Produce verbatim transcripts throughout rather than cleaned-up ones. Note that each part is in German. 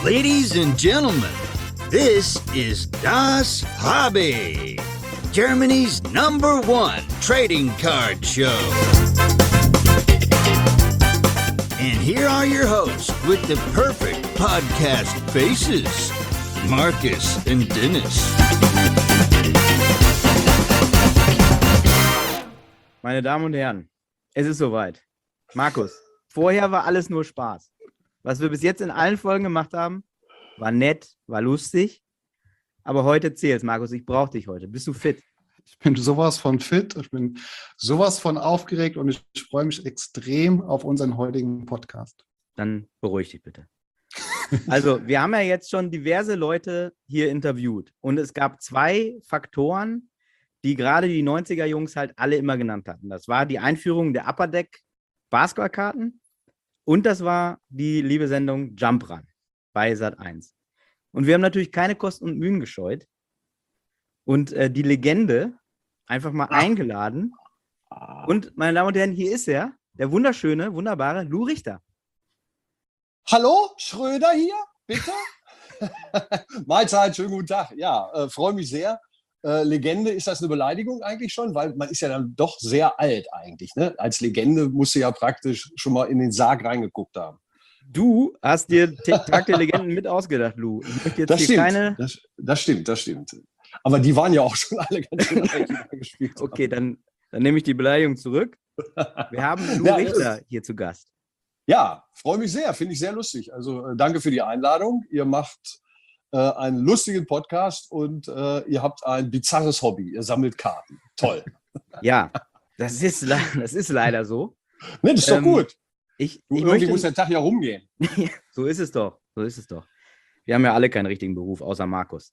Ladies and gentlemen, this is Das Hobby, Germany's number one trading card show. And here are your hosts with the perfect podcast faces, Marcus and Dennis. Meine Damen und Herren, es ist soweit. Markus, vorher war alles nur Spaß. Was wir bis jetzt in allen Folgen gemacht haben, war nett, war lustig. Aber heute zählt's, Markus. Ich brauche dich heute. Bist du fit? Ich bin sowas von fit. Ich bin sowas von aufgeregt und ich freue mich extrem auf unseren heutigen Podcast. Dann beruhig dich bitte. Also, wir haben ja jetzt schon diverse Leute hier interviewt. Und es gab zwei Faktoren, die gerade die neunziger-Jungs halt alle immer genannt hatten. Das war die Einführung der Upper Deck Basketballkarten und das war die liebe Sendung Jump Run bei Sat eins. Und wir haben natürlich keine Kosten und Mühen gescheut und äh, die Legende einfach mal eingeladen. Und, meine Damen und Herren, hier ist er, der wunderschöne, wunderbare Lou Richter. Hallo, Schröder hier, bitte? Mahlzeit, schönen guten Tag. Ja, äh, freue mich sehr. Äh, Legende, ist das eine Beleidigung eigentlich schon? Weil man ist ja dann doch sehr alt eigentlich. Ne? Als Legende musst du ja praktisch schon mal in den Sarg reingeguckt haben. Du hast dir Tag der Legenden mit ausgedacht, Lou. Ich möchte jetzt das, hier stimmt, keine... das, das stimmt, das stimmt. Aber die waren ja auch schon alle ganz schön alt, die da gespielt haben. Okay, dann, dann nehme ich die Beleidigung zurück. Wir haben Lou Ja, Richter hier zu Gast. Ja, freue mich sehr, finde ich sehr lustig. Also äh, danke für die Einladung. Ihr macht äh, einen lustigen Podcast und äh, ihr habt ein bizarres Hobby. Ihr sammelt Karten. Toll. Ja, das ist, le- das ist leider so. Ne, das ist doch Ähm, gut. Ich, Du, ich irgendwie möchte, muss der Tag ja rumgehen. so ist es doch, so ist es doch. Wir haben ja alle keinen richtigen Beruf, außer Markus.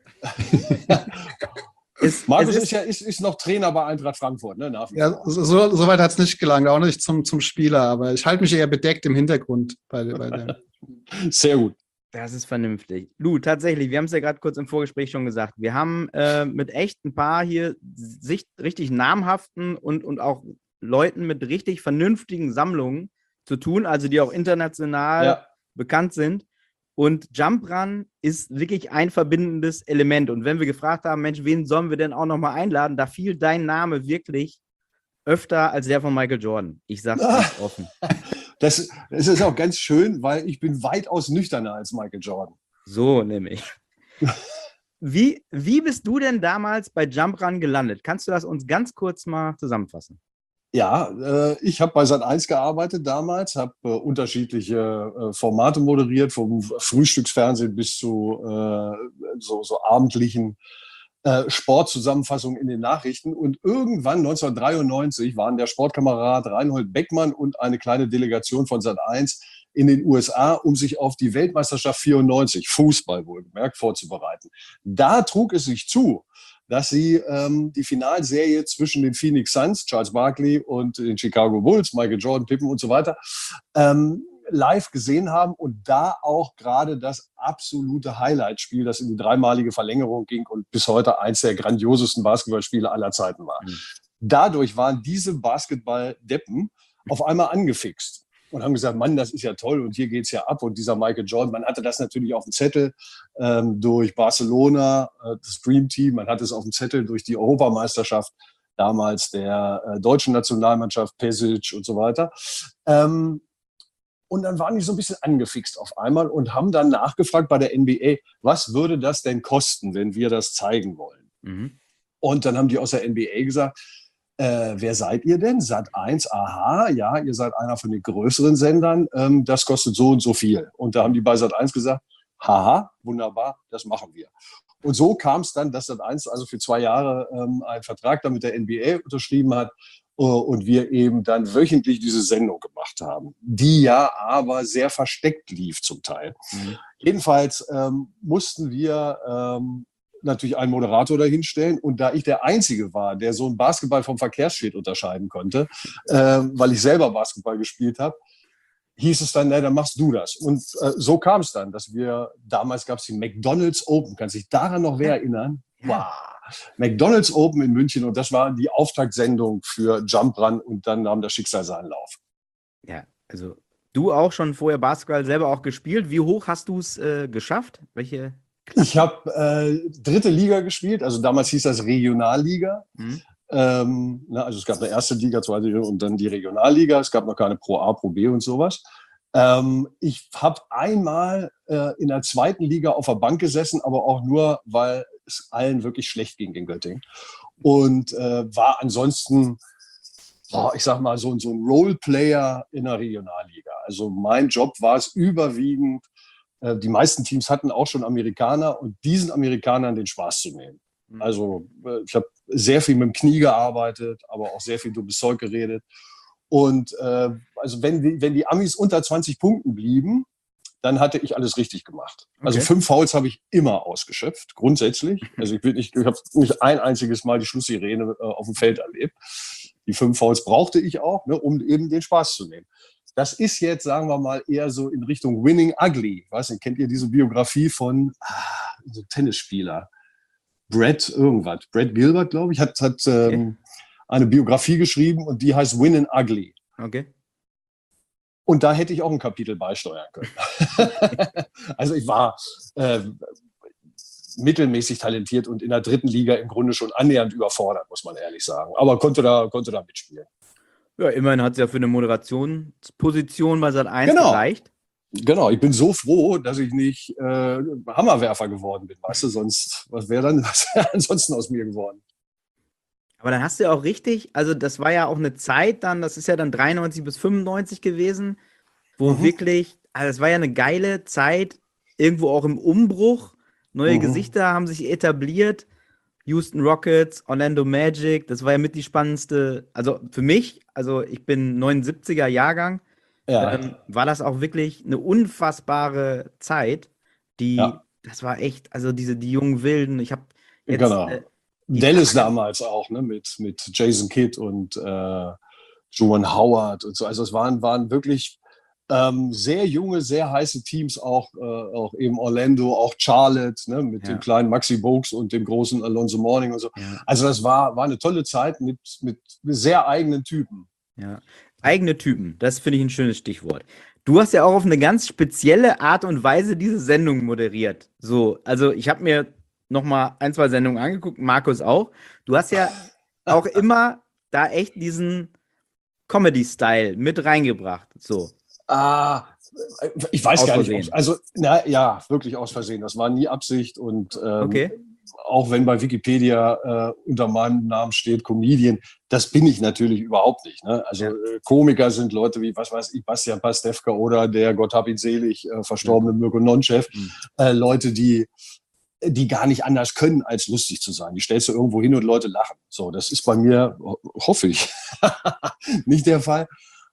es, Markus es ist, ja ist, ist noch Trainer bei Eintracht Frankfurt, ne? Nach wie Ja, vor. so, so weit hat es nicht gelangt, auch nicht zum, zum Spieler, aber ich halte mich eher bedeckt im Hintergrund bei, bei dem. Sehr gut. Das ist vernünftig. Lou, tatsächlich, wir haben es ja gerade kurz im Vorgespräch schon gesagt, wir haben äh, mit echt ein paar hier sich, richtig namhaften und, und auch Leuten mit richtig vernünftigen Sammlungen zu tun, also die auch international Ja. bekannt sind. Und Jump Run ist wirklich ein verbindendes Element. Und wenn wir gefragt haben, Mensch, wen sollen wir denn auch nochmal einladen, da fiel dein Name wirklich öfter als der von Michael Jordan. Ich sag's ganz offen. Das, das ist auch ganz schön, weil ich bin weitaus nüchterner als Michael Jordan. So nämlich. Wie, wie bist du denn damals bei Jump Run gelandet? Kannst du das uns ganz kurz mal zusammenfassen? Ja, äh, ich habe bei Sat eins gearbeitet damals, habe äh, unterschiedliche äh, Formate moderiert, vom Frühstücksfernsehen bis zu äh, so, so abendlichen äh, Sportzusammenfassungen in den Nachrichten. Und irgendwann neunzehnhundertdreiundneunzig waren der Sportkamerad Reinhold Beckmann und eine kleine Delegation von Sat eins in den U S A, um sich auf die Weltmeisterschaft vierundneunzig, Fußball wohlgemerkt, vorzubereiten. Da trug es sich zu, dass sie ähm, die Finalserie zwischen den Phoenix Suns, Charles Barkley, und den Chicago Bulls, Michael Jordan, Pippen und so weiter, ähm, live gesehen haben und da auch gerade das absolute Highlight-Spiel, das in die dreimalige Verlängerung ging und bis heute eins der grandiosesten Basketballspiele aller Zeiten war. Mhm. Dadurch waren diese Basketball-Deppen auf einmal angefixt und haben gesagt, Mann, das ist ja toll und hier geht's ja ab. Und dieser Michael Jordan, man hatte das natürlich auf dem Zettel ähm, durch Barcelona, äh, das Dream Team, man hatte es auf dem Zettel durch die Europameisterschaft damals der äh, deutschen Nationalmannschaft, Pesic und so weiter. Ähm, und dann waren die so ein bisschen angefixt auf einmal und haben dann nachgefragt bei der N B A, was würde das denn kosten, wenn wir das zeigen wollen? Mhm. Und dann haben die aus der N B A gesagt, Äh, wer seid ihr denn? Sat eins, aha, ja, ihr seid einer von den größeren Sendern, ähm, das kostet so und so viel. Und da haben die bei Sat eins gesagt, haha, wunderbar, das machen wir. Und so kam es dann, dass Sat eins also für zwei Jahre ähm, einen Vertrag dann mit der N B A unterschrieben hat äh, und wir eben dann wöchentlich diese Sendung gemacht haben, die ja aber sehr versteckt lief zum Teil. Mhm. Jedenfalls ähm, mussten wir ähm, natürlich einen Moderator dahinstellen. Und da ich der Einzige war, der so einen Basketball vom Verkehrsschild unterscheiden konnte, äh, weil ich selber Basketball gespielt habe, hieß es dann, na, dann machst du das. Und äh, so kam es dann, dass wir, damals gab es die McDonald's Open, kann sich daran noch wer erinnern? Wow. McDonald's Open in München und das war die Auftaktsendung für Jump Run und dann nahm das Schicksal seinen Lauf. Ja, also Du auch schon vorher Basketball selber auch gespielt. Wie hoch hast du es äh, geschafft? Welche? Ich habe äh, dritte Liga gespielt, also damals hieß das Regionalliga. Hm? Ähm, na, also es gab eine erste Liga, zweite Liga und dann die Regionalliga. Es gab noch keine Pro A, Pro B und sowas. Ähm, ich habe einmal äh, in der zweiten Liga auf der Bank gesessen, aber auch nur, weil es allen wirklich schlecht ging in Göttingen. Und äh, war ansonsten, boah, ich sag mal, so, so ein Roleplayer in der Regionalliga. Also mein Job war es überwiegend, äh, die meisten Teams hatten auch schon Amerikaner und diesen Amerikanern den Spaß zu nehmen. Also ich habe sehr viel mit dem Knie gearbeitet, aber auch sehr viel dummes Zeug geredet. Und äh, also wenn die, wenn die Amis unter zwanzig Punkten blieben, dann hatte ich alles richtig gemacht. Also Okay. fünf Fouls habe ich immer ausgeschöpft, grundsätzlich. Also ich, bin nicht- ich habe nicht ein einziges Mal die Schlusssirene äh, auf dem Feld erlebt. Die fünf Fouls brauchte ich auch, ne, um eben den Spaß zu nehmen. Das ist jetzt, sagen wir mal, eher so in Richtung Winning Ugly. Ich weiß nicht, kennt ihr diese Biografie von ah, so Tennisspieler? Brad irgendwas. Brad Gilbert, glaube ich, hat, hat ähm, eine Biografie geschrieben und die heißt Win and Ugly. Okay. Und da hätte ich auch ein Kapitel beisteuern können. Also ich war äh, mittelmäßig talentiert und in der dritten Liga im Grunde schon annähernd überfordert, muss man ehrlich sagen. Aber konnte da, konnte da mitspielen. Ja, immerhin hat es ja für eine Moderationsposition bei Sat eins Genau. gereicht. Genau, ich bin so froh, dass ich nicht äh, Hammerwerfer geworden bin. Weißt du, sonst, was wäre dann was wär ansonsten aus mir geworden? Aber dann hast du ja auch richtig, also das war ja auch eine Zeit dann, das ist ja dann dreiundneunzig bis fünfundneunzig gewesen, wo Mhm. wirklich, also es war ja eine geile Zeit, irgendwo auch im Umbruch. Neue Mhm. Gesichter haben sich etabliert. Houston Rockets, Orlando Magic, das war ja mit die spannendste, also für mich, also ich bin neunundsiebziger Jahrgang, Ja, ähm, war das auch wirklich eine unfassbare Zeit, die, Ja. das war echt, also diese, die jungen Wilden, ich habe jetzt, genau. äh, die Dallas Tage- damals auch, ne, mit, mit Jason Kidd und äh, Juwan Howard und so. Also es waren, waren wirklich ähm, sehr junge, sehr heiße Teams, auch, äh, auch eben Orlando, auch Charlotte, ne, mit Ja. dem kleinen Maxi Bogues und dem großen Alonzo Mourning und so. Ja. Also das war, war eine tolle Zeit mit, mit sehr eigenen Typen. Ja. Eigene Typen, das finde ich ein schönes Stichwort. Du hast ja auch auf eine ganz spezielle Art und Weise diese Sendung moderiert. So, also ich habe mir noch mal ein, zwei Sendungen angeguckt, Markus auch. Du hast ja auch immer da echt diesen Comedy-Style mit reingebracht. So. Ah, ich weiß Aus gar nicht, Versehen. ob, also na, ja, wirklich aus Versehen. Das war nie Absicht und ähm, Okay. auch wenn bei Wikipedia äh, unter meinem Namen steht Comedian, das bin ich natürlich überhaupt nicht. Ne? Also Ja. äh, Komiker sind Leute wie, was weiß ich, Bastian Pastewka oder der, Gott hab ihn selig, äh, verstorbene Mirko Nonchev. Mhm. Äh, Leute, die, die gar nicht anders können, als lustig zu sein. Die stellst du irgendwo hin und Leute lachen. So, das ist bei mir, ho- hoffe ich, nicht der Fall.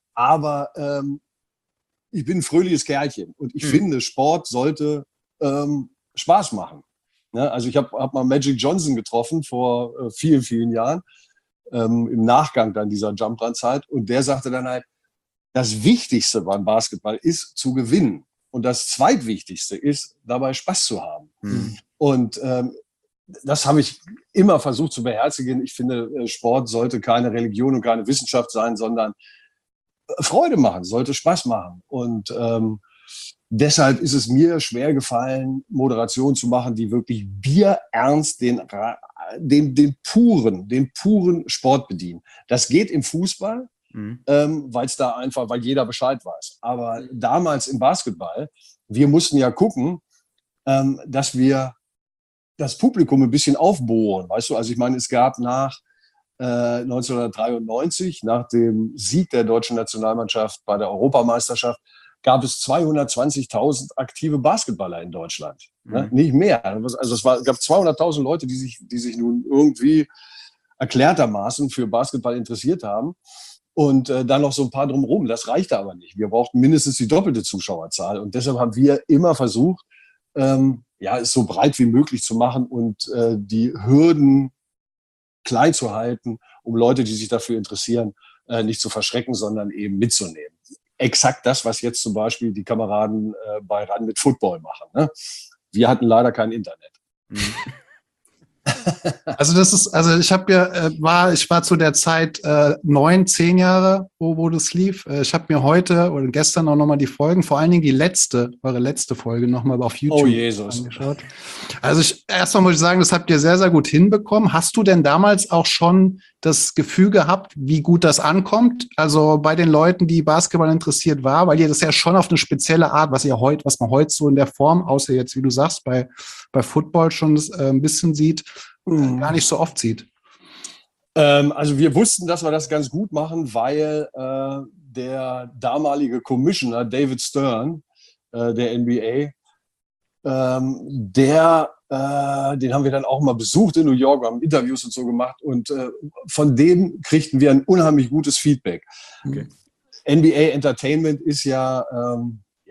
Aber ähm, ich bin ein fröhliches Kerlchen und ich Mhm. finde, Sport sollte ähm, Spaß machen. Ne? Also ich habe hab mal Magic Johnson getroffen vor äh, vielen, vielen Jahren, ähm, im Nachgang dann dieser Jump-Run-Zeit. Und der sagte dann halt, das Wichtigste beim Basketball ist zu gewinnen. Und das Zweitwichtigste ist, dabei Spaß zu haben. Mhm. Und ähm, das habe ich immer versucht zu beherzigen. Ich finde, äh, Sport sollte keine Religion und keine Wissenschaft sein, sondern Freude machen, sollte Spaß machen. Und ähm, deshalb ist es mir schwer gefallen, Moderation zu machen, die wirklich bierernst den, Ra- den, den puren, den puren Sport bedienen. Das geht im Fußball, Mhm. ähm, weil es da einfach, weil jeder Bescheid weiß. Aber damals im Basketball, wir mussten ja gucken, ähm, dass wir das Publikum ein bisschen aufbohren. Weißt du, also ich meine, es gab nach äh, neunzehnhundertdreiundneunzig, nach dem Sieg der deutschen Nationalmannschaft bei der Europameisterschaft, gab es zweihundertzwanzigtausend aktive Basketballer in Deutschland. Ne? Mhm. Nicht mehr. Also es war, gab zweihunderttausend Leute, die sich, die sich nun irgendwie erklärtermaßen für Basketball interessiert haben. Und äh, dann noch so ein paar drumherum. Das reichte aber nicht. Wir brauchten mindestens die doppelte Zuschauerzahl. Und deshalb haben wir immer versucht, ähm, ja, es so breit wie möglich zu machen und äh, die Hürden klein zu halten, um Leute, die sich dafür interessieren, äh, nicht zu verschrecken, sondern eben mitzunehmen. Exakt das, was jetzt zum Beispiel die Kameraden äh, bei Run mit Football machen. Ne? Wir hatten leider kein Internet. Mhm. Also das ist, also ich habe ja, äh, war, ich war zu der Zeit äh, neun, zehn Jahre wo, wo das lief. Äh, Ich habe mir heute oder gestern auch nochmal die Folgen, vor allen Dingen die letzte, eure letzte Folge nochmal auf YouTube Oh Jesus. angeschaut. Also ich, erstmal muss ich sagen, das habt ihr sehr, sehr gut hinbekommen. Hast du denn damals auch schon das Gefühl gehabt, wie gut das ankommt? Also bei den Leuten, die Basketball interessiert war, weil ihr das ja schon auf eine spezielle Art, was ihr heute, was man heute so in der Form, außer jetzt, wie du sagst, bei, bei Football schon das, äh, ein bisschen sieht, äh, gar nicht so oft sieht. Ähm, also wir wussten, dass wir das ganz gut machen, weil äh, der damalige Commissioner David Stern, äh, der N B A, ähm, der, äh, den haben wir dann auch mal besucht in New York, wir haben Interviews und so gemacht und äh, von dem kriegten wir ein unheimlich gutes Feedback. Okay. N B A Entertainment ist ja, ähm, ja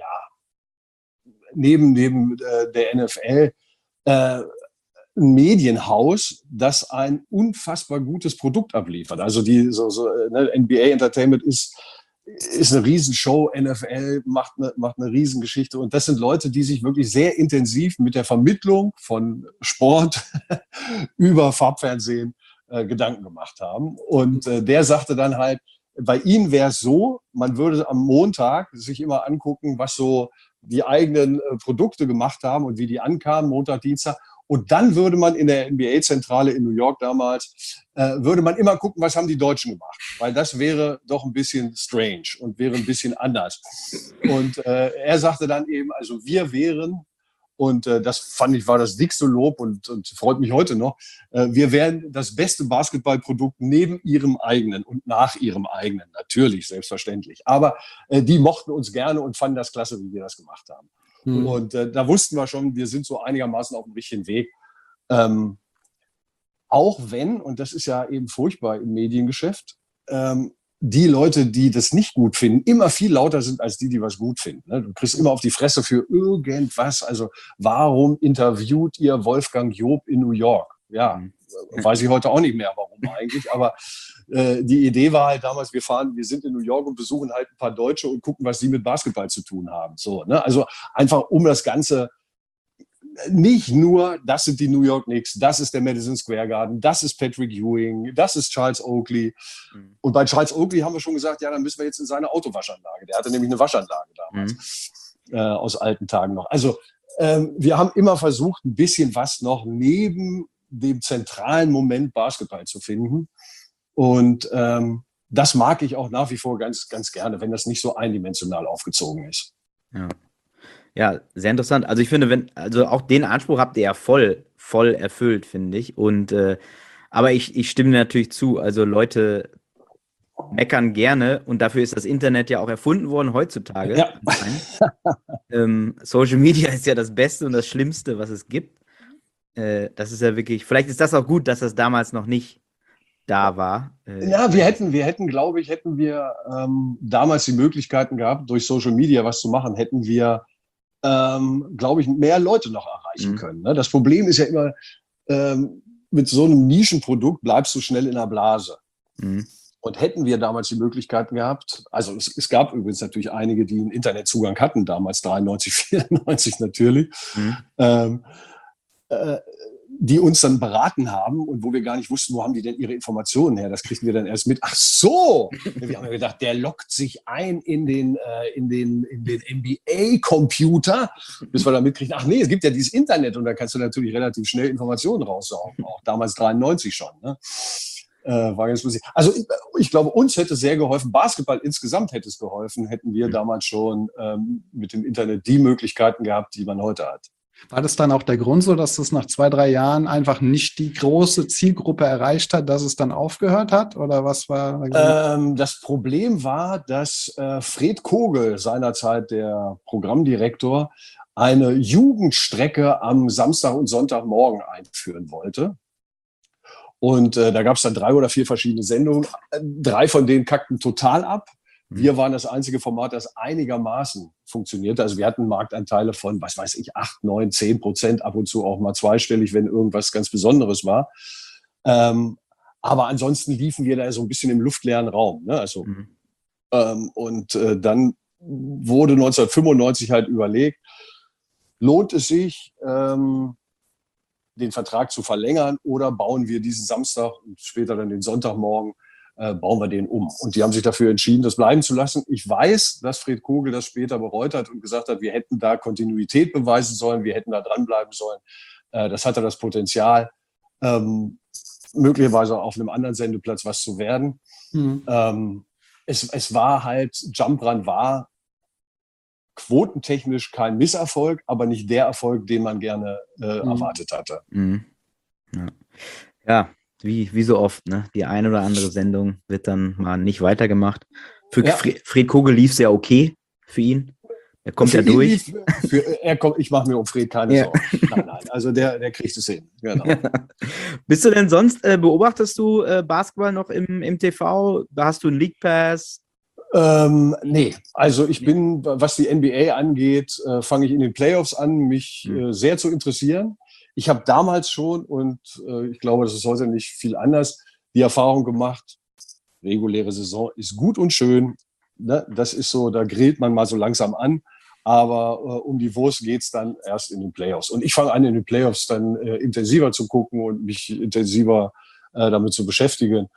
neben, neben äh, der N F L äh, ein Medienhaus, das ein unfassbar gutes Produkt abliefert. Also die so, so, ne, N B A Entertainment ist, ist eine Riesenshow, N F L macht eine, macht eine Riesengeschichte. Und das sind Leute, die sich wirklich sehr intensiv mit der Vermittlung von Sport über Farbfernsehen äh, Gedanken gemacht haben. Und äh, der sagte dann halt, bei ihnen wäre es so, man würde am Montag sich immer angucken, was so die eigenen äh, Produkte gemacht haben und wie die ankamen, Montag, Dienstag. Und dann würde man in der N B A-Zentrale in New York damals, äh, würde man immer gucken, was haben die Deutschen gemacht. Weil das wäre doch ein bisschen strange und wäre ein bisschen anders. Und äh, er sagte dann eben, also wir wären, und äh, das fand ich war das dickste Lob und, und freut mich heute noch, äh, wir wären das beste Basketballprodukt neben ihrem eigenen und nach ihrem eigenen. Natürlich, selbstverständlich. Aber äh, die mochten uns gerne und fanden das klasse, wie wir das gemacht haben. Mhm. Und äh, da wussten wir schon, wir sind so einigermaßen auf dem richtigen Weg. Ähm, auch wenn, und das ist ja eben furchtbar im Mediengeschäft, ähm, die Leute, die das nicht gut finden, immer viel lauter sind als die, die was gut finden. Ne? Du kriegst immer auf die Fresse für irgendwas. Also warum interviewt ihr Wolfgang Job in New York? Ja, mhm. weiß ich heute auch nicht mehr, warum eigentlich. Aber äh, die Idee war halt damals, wir fahren, wir sind in New York und besuchen halt ein paar Deutsche und gucken, was die mit Basketball zu tun haben. So, ne? Also einfach um das Ganze, nicht nur, das sind die New York Knicks, das ist der Madison Square Garden, das ist Patrick Ewing, das ist Charles Oakley. Mhm. Und bei Charles Oakley haben wir schon gesagt, ja, dann müssen wir jetzt in seine Autowaschanlage. Der hatte nämlich eine Waschanlage damals, mhm. äh, aus alten Tagen noch. Also ähm, wir haben immer versucht, ein bisschen was noch neben dem zentralen Moment Basketball zu finden. Und ähm, das mag ich auch nach wie vor ganz, ganz gerne, wenn das nicht so eindimensional aufgezogen ist. Ja. Ja, sehr interessant. Also ich finde, wenn, also auch den Anspruch habt ihr ja voll, voll erfüllt, finde ich. Und äh, aber ich, ich stimme natürlich zu. Also Leute meckern gerne und dafür ist das Internet ja auch erfunden worden heutzutage. Ja. ähm, Social Media ist ja das Beste und das Schlimmste, was es gibt. Äh, das ist ja wirklich, vielleicht ist das auch gut, dass das damals noch nicht da war. Äh, ja, wir hätten, wir hätten, glaube ich, hätten wir ähm, damals die Möglichkeiten gehabt, durch Social Media was zu machen, hätten wir Ähm, glaube ich, mehr Leute noch erreichen mhm. können. Ne? Das Problem ist ja immer, ähm, mit so einem Nischenprodukt bleibst du schnell in der Blase. Mhm. Und hätten wir damals die Möglichkeiten gehabt, also es, es gab übrigens natürlich einige, die einen Internetzugang hatten, damals dreiundneunzig, vierundneunzig natürlich, mhm. ähm, äh, die uns dann beraten haben und wo wir gar nicht wussten, wo haben die denn ihre Informationen her. Das kriegten wir dann erst mit. Ach so! Wir haben ja gedacht, der loggt sich ein in den, äh, in den, in den N B A-Computer, bis wir dann mitkriegen, ach nee, es gibt ja dieses Internet und da kannst du natürlich relativ schnell Informationen raussaugen. Auch damals dreiundneunzig schon. Ne? Äh, war ganz lustig. Also ich, ich glaube, uns hätte sehr geholfen, Basketball insgesamt hätte es geholfen, hätten wir damals schon ähm, mit dem Internet die Möglichkeiten gehabt, die man heute hat. War das dann auch der Grund so, dass es nach zwei, drei Jahren einfach nicht die große Zielgruppe erreicht hat, dass es dann aufgehört hat? Oder was war? Ähm, das Problem war, dass äh, Fred Kogel, seinerzeit der Programmdirektor, eine Jugendstrecke am Samstag und Sonntagmorgen einführen wollte. Und äh, da gab es dann drei oder vier verschiedene Sendungen. Drei von denen kackten total ab. Wir waren das einzige Format, das einigermaßen funktionierte. Also wir hatten Marktanteile von, was weiß ich, acht, neun, zehn Prozent, ab und zu auch mal zweistellig, wenn irgendwas ganz Besonderes war. Ähm, aber ansonsten liefen wir da so ein bisschen im luftleeren Raum. Ne? Also, mhm. ähm, und äh, dann wurde neunzehnhundertfünfundneunzig halt überlegt, lohnt es sich, ähm, den Vertrag zu verlängern oder bauen wir diesen Samstag und später dann den Sonntagmorgen äh, bauen wir den um. Und die haben sich dafür entschieden, das bleiben zu lassen. Ich weiß, dass Fred Kogel das später bereut hat und gesagt hat, wir hätten da Kontinuität beweisen sollen, wir hätten da dranbleiben sollen. Äh, das hatte das Potenzial, ähm, möglicherweise auf einem anderen Sendeplatz was zu werden. Mhm. Ähm, es, es war halt, Jump Run war quotentechnisch kein Misserfolg, aber nicht der Erfolg, den man gerne äh, mhm. erwartet hatte. Mhm. Ja, ja wie, wie so oft, ne? Die eine oder andere Sendung wird dann mal nicht weitergemacht. Für ja. Fred, Fred Kogel lief es ja okay für ihn. Er kommt für ja durch. Lief, für, er kommt, ich mache mir um Fred keine ja. Sorgen. Nein, nein, also der, der kriegt es hin. Genau. Ja. Bist du denn sonst, äh, beobachtest du äh, Basketball noch im, im T V? Da hast du einen League Pass? Ähm, nee, also ich bin, was die N B A angeht, äh, fange ich in den Playoffs an, mich äh, sehr zu interessieren. Ich habe damals schon, und äh, ich glaube, das ist heute nicht viel anders, die Erfahrung gemacht, reguläre Saison ist gut und schön, ne? Das ist so, da grillt man mal so langsam an, aber äh, um die Wurst geht es dann erst in den Playoffs. Und ich fange an, in den Playoffs dann äh, intensiver zu gucken und mich intensiver äh, damit zu beschäftigen.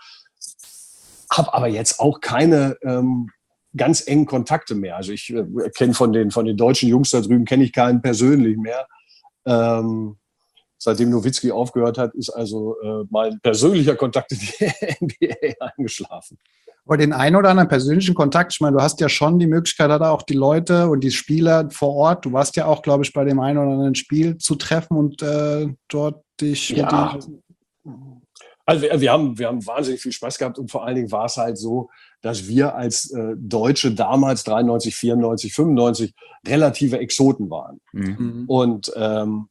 Habe aber jetzt auch keine ähm, ganz engen Kontakte mehr. Also ich äh, kenne von den, von den deutschen Jungs da drüben, kenne ich keinen persönlich mehr. Ähm, seitdem Nowitzki aufgehört hat, ist also äh, mein persönlicher Kontakt in die N B A eingeschlafen. Aber den einen oder anderen persönlichen Kontakt, ich meine, du hast ja schon die Möglichkeit, da auch die Leute und die Spieler vor Ort, du warst ja auch, glaube ich, bei dem einen oder anderen Spiel zu treffen und äh, dort dich ja. mit den Also wir, wir, haben, wir haben wahnsinnig viel Spaß gehabt und vor allen Dingen war es halt so, dass wir als äh, Deutsche damals dreiundneunzig, vierundneunzig, fünfundneunzig relative Exoten waren. Mhm. Und ähm,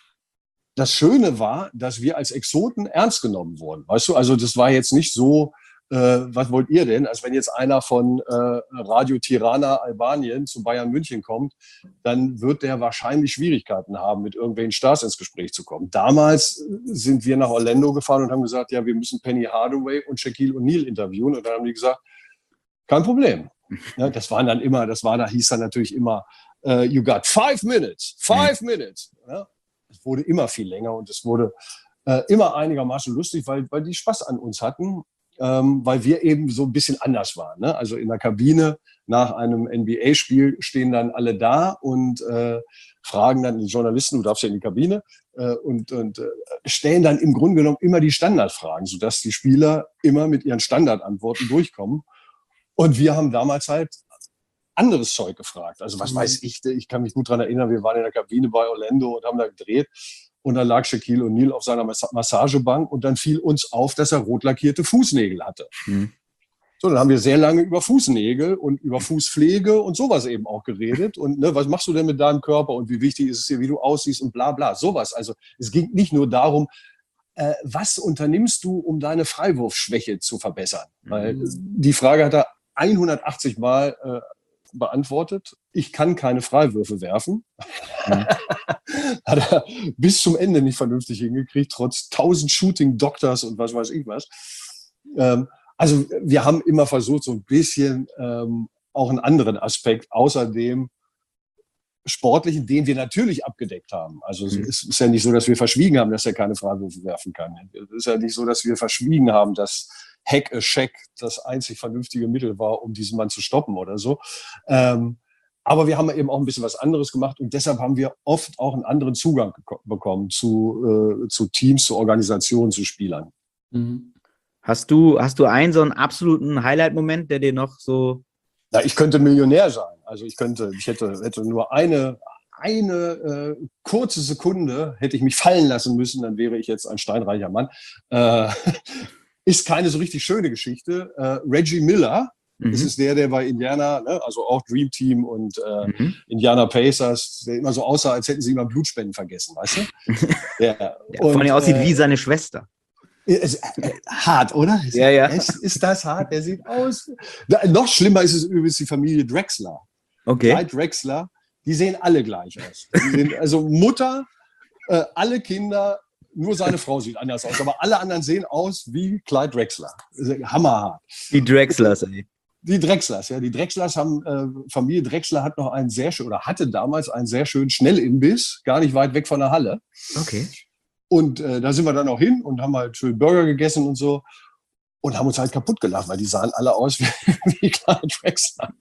das Schöne war, dass wir als Exoten ernst genommen wurden. Weißt du, also das war jetzt nicht so, äh, was wollt ihr denn? Als wenn jetzt einer von äh, Radio Tirana Albanien zu Bayern München kommt, dann wird der wahrscheinlich Schwierigkeiten haben, mit irgendwelchen Stars ins Gespräch zu kommen. Damals sind wir nach Orlando gefahren und haben gesagt, ja, wir müssen Penny Hardaway und Shaquille O'Neal interviewen. Und dann haben die gesagt, kein Problem. Ja, das waren dann immer, das war, da hieß dann natürlich immer, uh, you got five minutes, five minutes. Ja, es wurde immer viel länger und es wurde äh, immer einigermaßen lustig, weil, weil die Spaß an uns hatten. Ähm, weil wir eben so ein bisschen anders waren. Ne? Also in der Kabine nach einem N B A-Spiel stehen dann alle da und äh, fragen dann die Journalisten, du darfst ja in die Kabine, äh, und, und äh, stellen dann im Grunde genommen immer die Standardfragen, sodass die Spieler immer mit ihren Standardantworten durchkommen. Und wir haben damals halt anderes Zeug gefragt. Also was weiß ich, ich kann mich gut daran erinnern, wir waren in der Kabine bei Orlando und haben da gedreht. Und dann lag Shaquille O'Neal auf seiner Massagebank und dann fiel uns auf, dass er rot lackierte Fußnägel hatte. Mhm. So, dann haben wir sehr lange über Fußnägel und über Fußpflege und sowas eben auch geredet. Und ne, was machst du denn mit deinem Körper und wie wichtig ist es dir, wie du aussiehst und bla bla, sowas. Also es ging nicht nur darum, äh, was unternimmst du, um deine Freiwurfschwäche zu verbessern? Mhm. Weil die Frage hat er hundertachtzig Mal äh, beantwortet. Ich kann keine Freiwürfe werfen. Mhm. Hat er bis zum Ende nicht vernünftig hingekriegt, trotz tausend Shooting-Doctors und was weiß ich was. Ähm, also wir haben immer versucht, so ein bisschen ähm, auch einen anderen Aspekt außer dem Sportlichen, den wir natürlich abgedeckt haben. Also mhm. es ist ja nicht so, dass wir verschwiegen haben, dass er keine Freiwürfe werfen kann. Es ist ja nicht so, dass wir verschwiegen haben, dass Hack a Shack das einzig vernünftige Mittel war, um diesen Mann zu stoppen oder so. Ähm, aber wir haben eben auch ein bisschen was anderes gemacht und deshalb haben wir oft auch einen anderen Zugang bekommen zu, äh, zu Teams, zu Organisationen, zu Spielern. Mhm. Hast du, hast du einen so einen absoluten Highlight-Moment, der dir noch so... Ja, ich könnte Millionär sein. Also ich könnte, ich hätte, hätte nur eine, eine äh, kurze Sekunde, hätte ich mich fallen lassen müssen, dann wäre ich jetzt ein steinreicher Mann. Äh, ist keine so richtig schöne Geschichte. Äh, Reggie Miller, mhm. das ist der, der bei Indiana, ne, also auch Dream Team und äh, mhm. Indiana Pacers, der immer so aussah, als hätten sie immer Blutspenden vergessen, weißt du? Der, der und, von ihr aussieht äh, wie seine Schwester. Ist, äh, hart, oder? Ist, ja, ja. Ist, ist das hart? Der sieht aus. Da, noch schlimmer ist es übrigens die Familie Drexler. Okay. Clyde Drexler, die sehen alle gleich aus. Die sehen, also Mutter, äh, alle Kinder, nur seine Frau sieht anders aus, aber alle anderen sehen aus wie Clyde Drexler. Hammerhart. Die Drexlers, ey. Die Drexlers, ja. Die Drexlers haben, äh, Familie Drexler hat noch einen sehr schönen, oder hatte damals einen sehr schönen Schnellimbiss, gar nicht weit weg von der Halle. Okay. Und äh, da sind wir dann auch hin und haben halt schön Burger gegessen und so. und haben uns halt kaputt gelacht, weil die sahen alle aus wie, wie kleine Trackstar.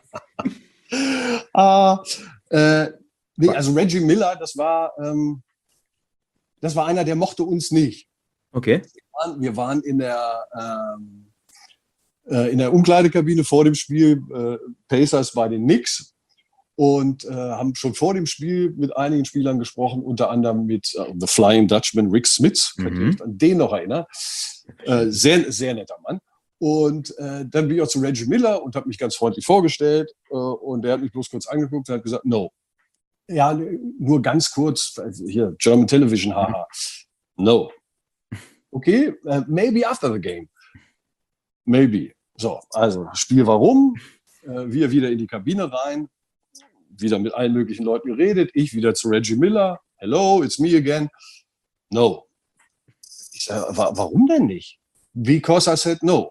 ah, äh, nee, also Reggie Miller, das war, ähm, das war einer, der mochte uns nicht. Okay. Wir waren, wir waren in der ähm, äh, in der Umkleidekabine vor dem Spiel, äh, Pacers bei den Knicks, und äh, haben schon vor dem Spiel mit einigen Spielern gesprochen, unter anderem mit äh, The Flying Dutchman Rick Smits, könnt ihr Mhm. euch an den noch erinnern. Äh, sehr, sehr netter Mann. Und äh, dann bin ich auch zu Reggie Miller und habe mich ganz freundlich vorgestellt. Äh, und der hat mich bloß kurz angeguckt und hat gesagt, no. Ja, nur ganz kurz, also hier, German Television, haha. No. Okay, uh, maybe after the game. Maybe. So, also Spiel war rum. Äh, wir wieder in die Kabine rein. Wieder mit allen möglichen Leuten geredet. Ich wieder zu Reggie Miller. Hello, it's me again. No. Ich sage, wa- warum denn nicht? Because I said no.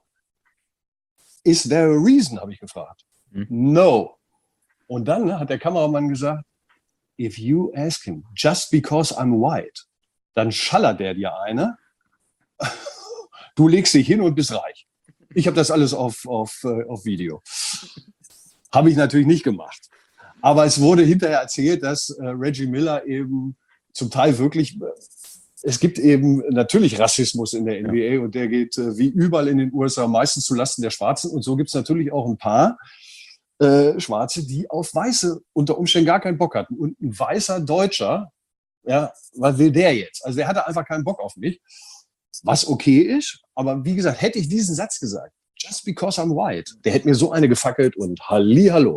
Is there a reason, habe ich gefragt. Hm. No. Und dann ne, hat der Kameramann gesagt, if you ask him, just because I'm white, dann schallert der dir eine. Du legst dich hin und bist reich. Ich habe das alles auf, auf, äh, auf Video. Habe ich natürlich nicht gemacht. Aber es wurde hinterher erzählt, dass äh, Reggie Miller eben zum Teil wirklich, äh, es gibt eben natürlich Rassismus in der N B A und der geht äh, wie überall in den U S A meistens zulasten der Schwarzen. Und so gibt es natürlich auch ein paar äh, Schwarze, die auf Weiße unter Umständen gar keinen Bock hatten. Und ein weißer Deutscher, ja, was will der jetzt? Also der hatte einfach keinen Bock auf mich, was okay ist. Aber wie gesagt, hätte ich diesen Satz gesagt, just because I'm white, der hätte mir so eine gefackelt und Hallihallo.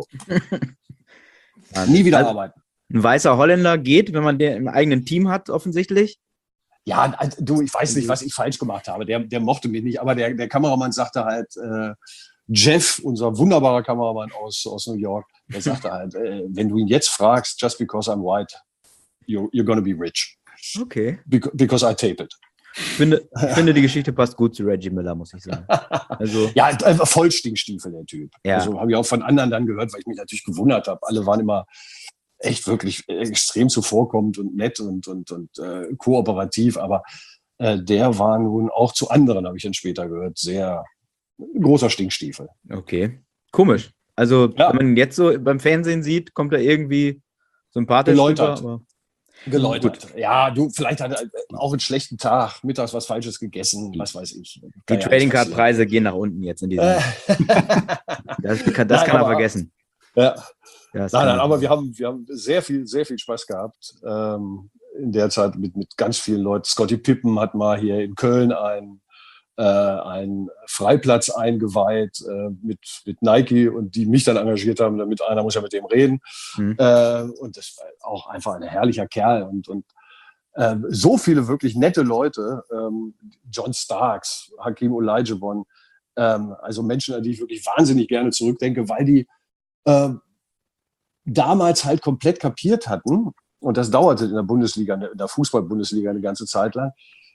Nie wieder Also, arbeiten. ein weißer Holländer geht, wenn man den im eigenen Team hat, offensichtlich. Ja, also, du, ich weiß nicht, was ich falsch gemacht habe. Der, der mochte mich nicht, aber der, der Kameramann sagte halt, äh, Jeff, unser wunderbarer Kameramann aus, aus New York, der sagte halt, äh, wenn du ihn jetzt fragst, just because I'm white, you're, you're gonna be rich. Okay. Because, because I tape it. Ich finde, ich finde, die Geschichte passt gut zu Reggie Miller, muss ich sagen. Also, Ja, einfach voll Stinkstiefel, der Typ. Ja. Also habe ich auch von anderen dann gehört, weil ich mich natürlich gewundert habe. Alle waren immer echt wirklich extrem zuvorkommend und nett und, und, und äh, kooperativ. Aber äh, der war nun auch zu anderen, habe ich dann später gehört, sehr großer Stinkstiefel. okay. Komisch. Also, Ja. wenn man ihn jetzt so beim Fernsehen sieht, kommt er irgendwie sympathisch Geläutert. rüber, aber Geläutert. Ja, du, vielleicht hat er auch einen schlechten Tag, mittags was Falsches gegessen, was weiß ich. die Kann ja Trading Card alles Preise gehen nach unten jetzt in diesem. Äh, Das, kann, das Nein, kann er aber- vergessen. ja. Das Nein, kann nein, er aber wir haben, wir haben sehr viel, sehr viel Spaß gehabt ähm, in der Zeit mit, mit ganz vielen Leuten. Scottie Pippen hat mal hier in Köln einen, äh, einen Freiplatz eingeweiht äh, mit, mit Nike und die mich dann engagiert haben, damit einer muss ja mit dem reden. Mhm. Äh, und das war auch einfach ein herrlicher Kerl und, und ähm, so viele wirklich nette Leute, ähm, John Starks, Hakeem Olajuwon, ähm, also Menschen, an die ich wirklich wahnsinnig gerne zurückdenke, weil die ähm, damals halt komplett kapiert hatten, und das dauerte in der Bundesliga, in der Fußball-Bundesliga eine ganze Zeit lang,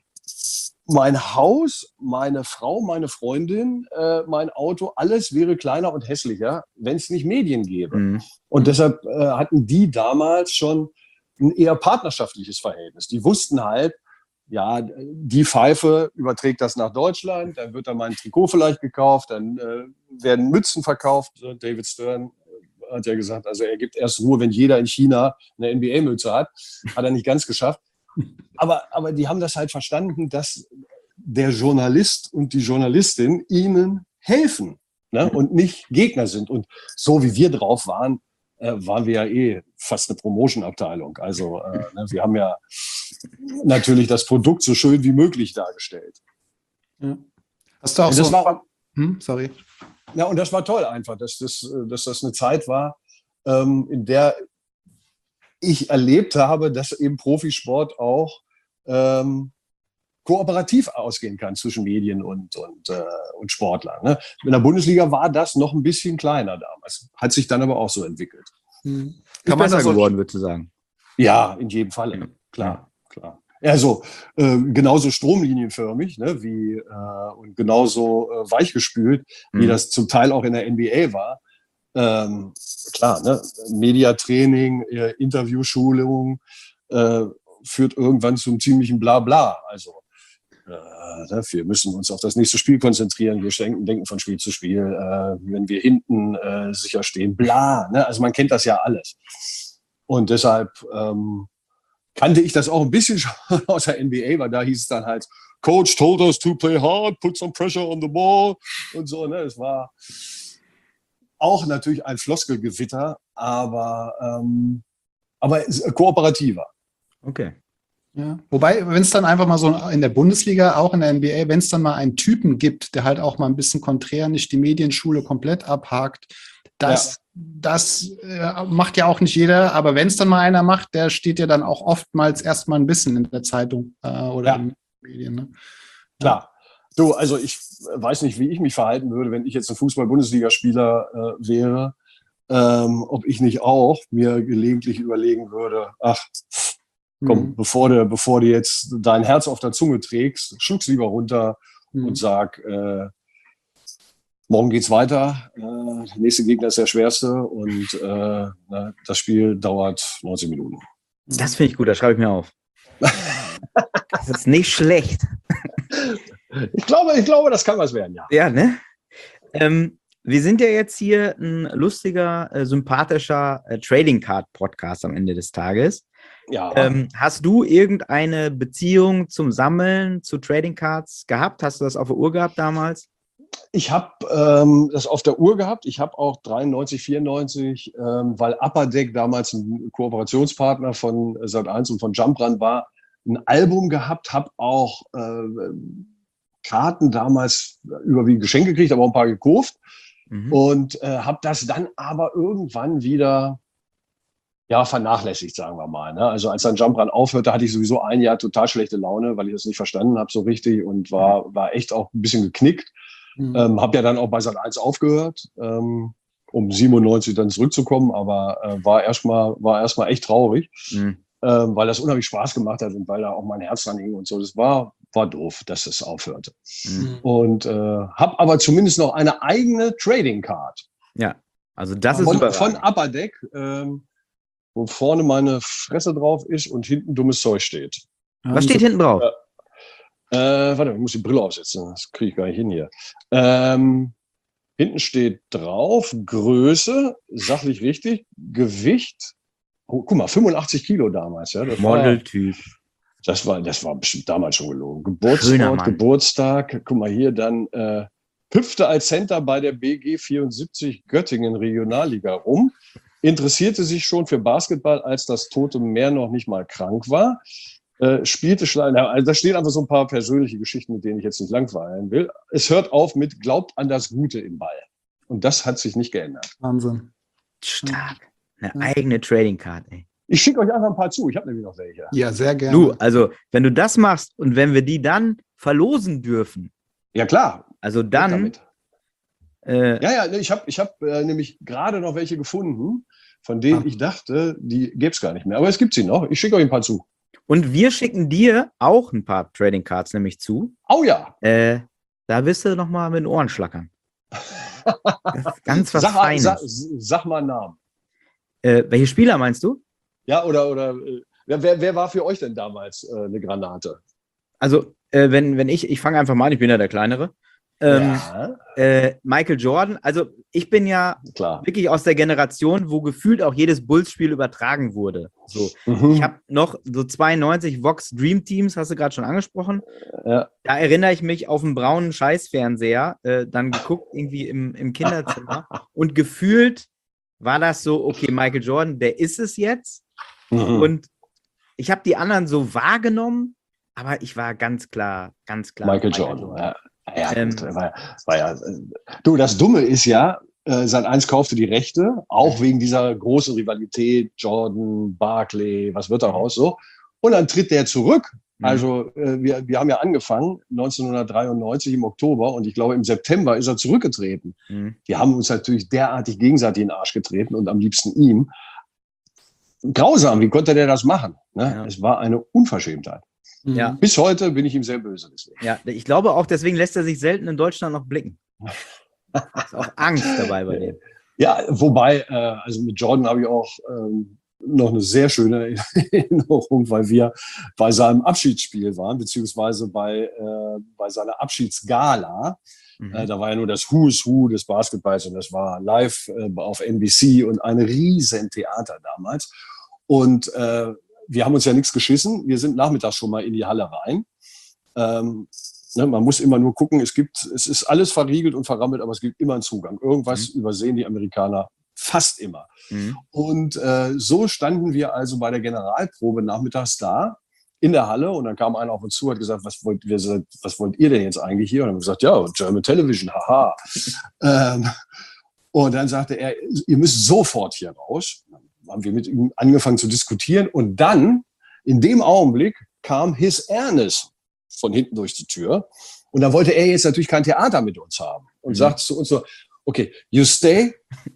mein Haus, meine Frau, meine Freundin, äh, mein Auto, alles wäre kleiner und hässlicher, wenn es nicht Medien gäbe. Mhm. Und deshalb äh, hatten die damals schon ein eher partnerschaftliches Verhältnis. Die wussten halt, ja, die Pfeife überträgt das nach Deutschland, dann wird da mal ein Trikot vielleicht gekauft, dann äh, werden Mützen verkauft. David Stern hat ja gesagt, also er gibt erst Ruhe, wenn jeder in China eine N B A-Mütze hat. Hat er nicht ganz geschafft. Aber, aber die haben das halt verstanden, dass der Journalist und die Journalistin ihnen helfen, ne? Und nicht Gegner sind. Und so wie wir drauf waren, äh, waren wir ja eh fast eine Promotion-Abteilung. Also äh, ne, wir haben ja natürlich das Produkt so schön wie möglich dargestellt. Hast du auch Und so. das war, Hm, sorry. ja, und das war toll einfach, dass das, dass das eine Zeit war, ähm, in der ich erlebt habe, dass eben Profisport auch ähm, kooperativ ausgehen kann zwischen Medien und, und, äh, und Sportlern. Ne? In der Bundesliga war das noch ein bisschen kleiner damals, hat sich dann aber auch so entwickelt. Hm. Ist Kann man besser das so, geworden, würdest du sagen. Ja, in jedem Falle, klar, klar. Also äh, genauso stromlinienförmig, ne, wie äh, und genauso äh, weichgespült, wie Mhm. das zum Teil auch in der N B A war. Ähm, klar, ne, Mediatraining, äh, Interviewschulung äh, führt irgendwann zum ziemlichen Blabla. Also äh, wir müssen uns auf das nächste Spiel konzentrieren, wir denken, denken von Spiel zu Spiel, äh, wenn wir hinten äh, sicher stehen, bla. Ne? Also man kennt das ja alles. Und deshalb ähm, kannte ich das auch ein bisschen schon aus der N B A, weil da hieß es dann halt, Coach told us to play hard, put some pressure on the ball und so. Ne? Es war auch natürlich ein Floskelgewitter, aber, ähm, aber kooperativer. Okay. Ja. Wobei, wenn es dann einfach mal so in der Bundesliga, auch in der N B A, wenn es dann mal einen Typen gibt, der halt auch mal ein bisschen konträr nicht die Medienschule komplett abhakt, das, ja. das äh, macht ja auch nicht jeder, aber wenn es dann mal einer macht, der steht ja dann auch oftmals erstmal ein bisschen in der Zeitung äh, oder ja. in den Medien. Ne? Klar. Du, also ich weiß nicht, wie ich mich verhalten würde, wenn ich jetzt ein Fußball-Bundesligaspieler äh, wäre, ähm, ob ich nicht auch mir gelegentlich überlegen würde, ach, komm, mhm. bevor du, bevor du jetzt dein Herz auf der Zunge trägst, schluck's lieber runter mhm. und sag, äh, morgen geht's weiter, äh, der nächste Gegner ist der schwerste und äh, na, das Spiel dauert neunzig Minuten. Das finde ich gut, das schreibe ich mir auf. Das ist nicht schlecht. Ich glaube, ich glaube, das kann was werden, ja. Ja, ne? Ähm, wir sind ja jetzt hier ein lustiger, äh, sympathischer äh, Trading Card Podcast am Ende des Tages. Ja. Ähm, hast du irgendeine Beziehung zum Sammeln, zu Trading Cards gehabt? Hast du das auf der Uhr gehabt damals? Ich habe ähm, das auf der Uhr gehabt. Ich habe auch dreiundneunzig, vierundneunzig, ähm, weil Upper Deck damals ein Kooperationspartner von Sat eins und von Jump Run war, ein Album gehabt, habe auch äh, Karten damals überwiegend Geschenke gekriegt, aber auch ein paar gekauft mhm. und äh, habe das dann aber irgendwann wieder ja, vernachlässigt, sagen wir mal. Ne? Also als dann Jump Run aufhörte, hatte ich sowieso ein Jahr total schlechte Laune, weil ich das nicht verstanden habe so richtig und war, war echt auch ein bisschen geknickt. Mhm. Ähm, habe ja dann auch bei Sat eins aufgehört, ähm, um siebenundneunzig dann zurückzukommen, aber äh, war erstmal war erstmal echt traurig, mhm. ähm, weil das unheimlich Spaß gemacht hat und weil da auch mein Herz dran hing und so. Das war, war doof, dass es aufhörte. Mhm. Und äh, habe aber zumindest noch eine eigene Trading Card. Ja, also das ist von, überragend. Von Upper Deck, ähm, wo vorne meine Fresse drauf ist und hinten dummes Zeug steht. Was steht hinten drauf? Äh, Äh, warte, ich muss die Brille aufsetzen, das kriege ich gar nicht hin hier. Ähm, hinten steht drauf, Größe, sachlich richtig, Gewicht, oh, guck mal, fünfundachtzig Kilo damals. Ja, das Modeltyp. War, das, war, das war bestimmt damals schon gelogen. Geburtsort, Geburtstag, guck mal hier, dann äh, hüpfte als Center bei der B G vierundsiebzig Göttingen Regionalliga rum, interessierte sich schon für Basketball, als das Tote Meer noch nicht mal krank war. Äh, spielte schon, also da stehen einfach so ein paar persönliche Geschichten, mit denen ich jetzt nicht langweilen will. Es hört auf mit glaubt an das Gute im Ball. Und das hat sich nicht geändert. Wahnsinn. Stark. Eine ja. eigene Trading Card, ey. Ich schicke euch einfach ein paar zu. Ich habe nämlich noch welche. Ja, sehr gerne. Du, also, wenn du das machst und wenn wir die dann verlosen dürfen. Ja, klar. Also dann. Äh, ja, ja, ich habe ich hab, äh, nämlich gerade noch welche gefunden, von denen ah. ich dachte, die gäbe es gar nicht mehr. Aber es gibt sie noch. Ich schicke euch ein paar zu. Und wir schicken dir auch ein paar Trading Cards nämlich zu. Oh ja. Äh, da wirst du nochmal mit den Ohren schlackern. Das ist ganz was sag, Feines. Sag, sag mal einen Namen. Äh, welche Spieler meinst du? Ja, oder, oder äh, wer, wer war für euch denn damals äh, eine Granate? Also, äh, wenn, wenn ich, ich fange einfach mal an, ich bin ja der Kleinere. Ähm, ja. äh, Michael Jordan, also ich bin ja Klar. wirklich aus der Generation, wo gefühlt auch jedes Bulls-Spiel übertragen wurde. So. Mhm. Ich habe noch so zweiundneunzig Vox Dream Teams, hast du gerade schon angesprochen. Ja. Da erinnere ich mich auf einen braunen Scheißfernseher, äh, dann geguckt irgendwie im, im Kinderzimmer und gefühlt war das so, okay, Michael Jordan, der ist es jetzt. Mhm. Und ich habe die anderen so wahrgenommen, aber ich war ganz klar, ganz klar. Michael, Michael Jordan, Jordan. Ja. Ja, ähm, war, war ja, du, das Dumme ist ja, äh, Sat eins kaufte die Rechte, auch wegen dieser großen Rivalität, Jordan, Barkley, was wird daraus so? Und dann tritt der zurück. Mhm. Also äh, wir, wir haben ja angefangen neunzehnhundertdreiundneunzig im Oktober und ich glaube im September ist er zurückgetreten. Mhm. Wir haben uns natürlich derartig gegenseitig in den Arsch getreten und am liebsten ihm. Grausam, wie konnte der das machen? Ne? Ja. Es war eine Unverschämtheit. Ja. Bis heute bin ich ihm sehr böse. Deswegen. Ja, ich glaube auch, deswegen lässt er sich selten in Deutschland noch blicken. Ist auch Angst dabei bei dem. Ja, wobei, äh, also mit Jordan habe ich auch ähm, noch eine sehr schöne Erinnerung, weil wir bei seinem Abschiedsspiel waren, beziehungsweise bei, äh, bei seiner Abschiedsgala. Mhm. Äh, da war ja nur das Who is Who des Basketballs und das war live äh, auf N B C und ein riesen Theater damals. Und äh, wir haben uns ja nichts geschissen. Wir sind nachmittags schon mal in die Halle rein. Ähm, ne, man muss immer nur gucken, es gibt, es ist alles verriegelt und verrammelt, aber es gibt immer einen Zugang. Irgendwas mhm. übersehen die Amerikaner fast immer. Mhm. Und äh, so standen wir also bei der Generalprobe nachmittags da in der Halle und dann kam einer auf uns zu und hat gesagt, was wollt, wir, was wollt ihr denn jetzt eigentlich hier? Und dann haben wir gesagt, ja, German Television, haha. ähm, und dann sagte er, ihr müsst sofort hier raus. Dann haben wir mit ihm angefangen zu diskutieren und dann, in dem Augenblick, kam His Ernest von hinten durch die Tür und dann wollte er jetzt natürlich kein Theater mit uns haben und mhm. sagte zu uns so, okay, you stay.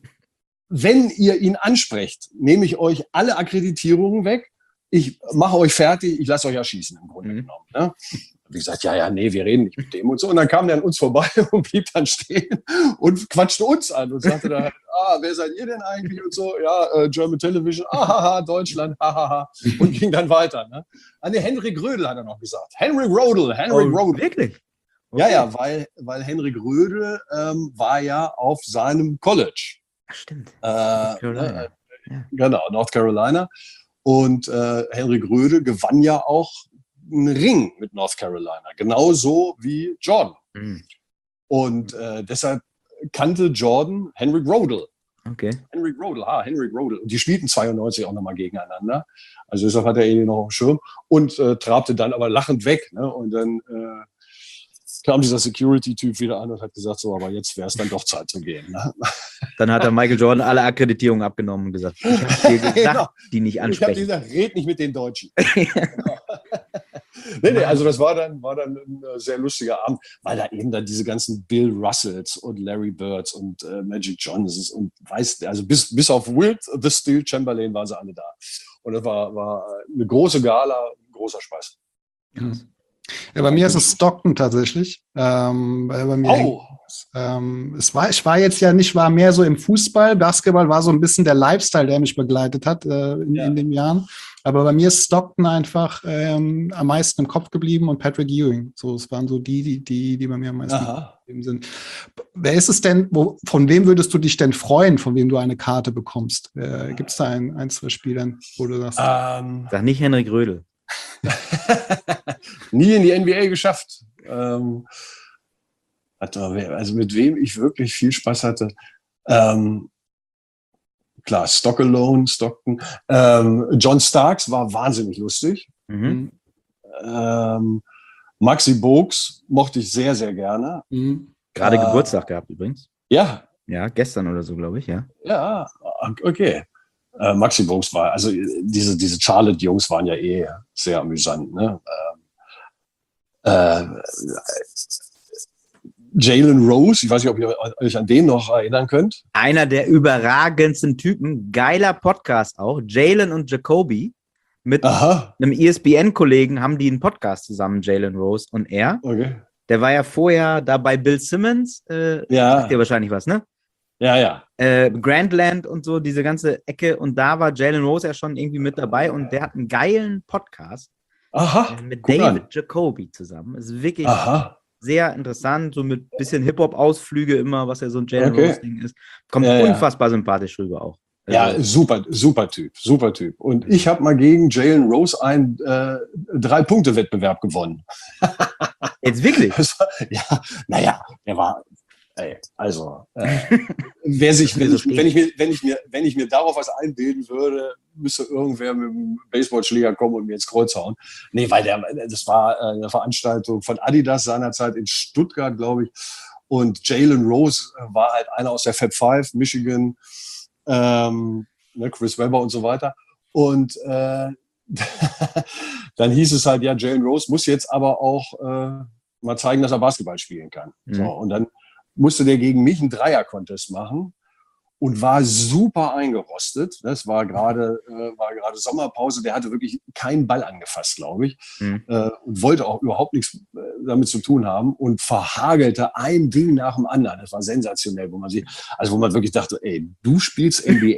Wenn ihr ihn ansprecht, nehme ich euch alle Akkreditierungen weg. Ich mache euch fertig, ich lasse euch erschießen im Grunde mhm. genommen. Ne? Wie gesagt, ja, ja, nee, wir reden nicht mit dem und so. Und dann kam der an uns vorbei und blieb dann stehen und quatschte uns an und sagte dann, ah, wer seid ihr denn eigentlich und so? Ja, äh, German Television, ahaha, Deutschland, hahaha. Und ging dann weiter. Ne? Ah, nee, Henrik Rödel hat er noch gesagt. Henrik Rodel, Henrik oh, Rodel. Wirklich? Okay. Ja, ja, weil, weil Henrik Rödel ähm, war ja auf seinem College. Ach, stimmt. Äh, North Carolina. Äh, ja. Genau, North Carolina. Und äh, Henrik Rödel gewann ja auch einen Ring mit North Carolina, genauso wie Jordan. Mhm. Und äh, deshalb kannte Jordan Henrik Rödel. Okay. Henrik Rödel, ah, Henrik Rödel. Und die spielten zweiundneunzig auch nochmal gegeneinander. Also deshalb hat er ihn noch auf dem Schirm und äh, trabte dann aber lachend weg. Ne? Und dann äh, kam dieser Security-Typ wieder an und hat gesagt, so, aber jetzt wäre es dann doch Zeit zu gehen. Ne? Dann hat er Michael Jordan alle Akkreditierungen abgenommen und gesagt, ich habe dir gesagt, genau. die nicht ansprechen. Ich habe dir gesagt, red nicht mit den Deutschen. Genau. nee, nee, also das war dann, war dann ein sehr lustiger Abend, weil da eben dann diese ganzen Bill Russells und Larry Birds und äh, Magic Johnsons und weiß, also bis, bis auf Wilt the Steel Chamberlain waren sie alle da. Und das war, war eine große Gala, ein großer Spaß. Mhm. Ja, bei mir ist es Stockton tatsächlich. Ähm, bei mir, oh. ähm, es war, ich war jetzt ja nicht, war mehr so im Fußball. Basketball war so ein bisschen der Lifestyle, der mich begleitet hat äh, in, ja. in den Jahren. Aber bei mir ist Stockton einfach ähm, am meisten im Kopf geblieben und Patrick Ewing. So, es waren so die, die, die, die bei mir am meisten geblieben sind. Wer ist es denn, wo, von wem würdest du dich denn freuen, von wem du eine Karte bekommst? Äh, Gibt es da ein, ein, zwei Spielern, wo du sagst? Um. Sag nicht Henrik Rödel. Nie in die N B A geschafft. Ähm, also mit wem ich wirklich viel Spaß hatte. Ähm, klar, Stockalone, Stockton. Ähm, John Starks war wahnsinnig lustig. Mhm. Ähm, Maxi Bogues mochte ich sehr, sehr gerne. Mhm. Gerade äh, Geburtstag gehabt übrigens. Ja. Ja, gestern oder so, glaube ich, ja. Ja, okay. Äh, Maxi Bogues war, also diese, diese Charlotte-Jungs waren ja eh sehr amüsant. Ne? Ähm, äh, Jalen Rose, ich weiß nicht, ob ihr euch an den noch erinnern könnt. Einer der überragendsten Typen, geiler Podcast auch. Jalen und Jacoby mit Aha. einem E S P N-Kollegen haben die einen Podcast zusammen, Jalen Rose und er. Okay. Der war ja vorher da bei Bill Simmons. Äh, ja. Sagt dir wahrscheinlich was, ne? Ja, ja. Äh, Grandland und so, diese ganze Ecke. Und da war Jalen Rose ja schon irgendwie mit dabei und der hat einen geilen Podcast. Aha. Äh, mit David an. Jacoby zusammen. Ist wirklich Aha. sehr interessant, so mit bisschen Hip-Hop-Ausflüge immer, was ja so ein Jalen okay. Rose-Ding ist. Kommt ja, unfassbar ja. sympathisch rüber auch. Ja, also, super, super Typ, super Typ. Und ich habe mal gegen Jalen Rose einen äh, Drei-Punkte-Wettbewerb gewonnen. Jetzt wirklich? War, ja, naja, der war... Ey, also, äh, wer sich, wenn ich, wenn, ich mir, wenn, ich mir, wenn ich mir darauf was einbilden würde, müsste irgendwer mit dem Baseballschläger kommen und mir ins Kreuz hauen. Nee, weil der, das war eine Veranstaltung von Adidas seinerzeit in Stuttgart, glaube ich. Und Jalen Rose war halt einer aus der Fab Five, Michigan, ähm, ne, Chris Webber und so weiter. Und äh, dann hieß es halt, ja, Jalen Rose muss jetzt aber auch äh, mal zeigen, dass er Basketball spielen kann. Mhm. So, und dann musste der gegen mich einen Dreier-Contest machen und war super eingerostet. Das war gerade äh, war gerade Sommerpause. Der hatte wirklich keinen Ball angefasst, glaube ich, mhm. äh, und wollte auch überhaupt nichts äh, damit zu tun haben und verhagelte ein Ding nach dem anderen. Das war sensationell, wo man sich, also wo man wirklich dachte, ey, du spielst N B A,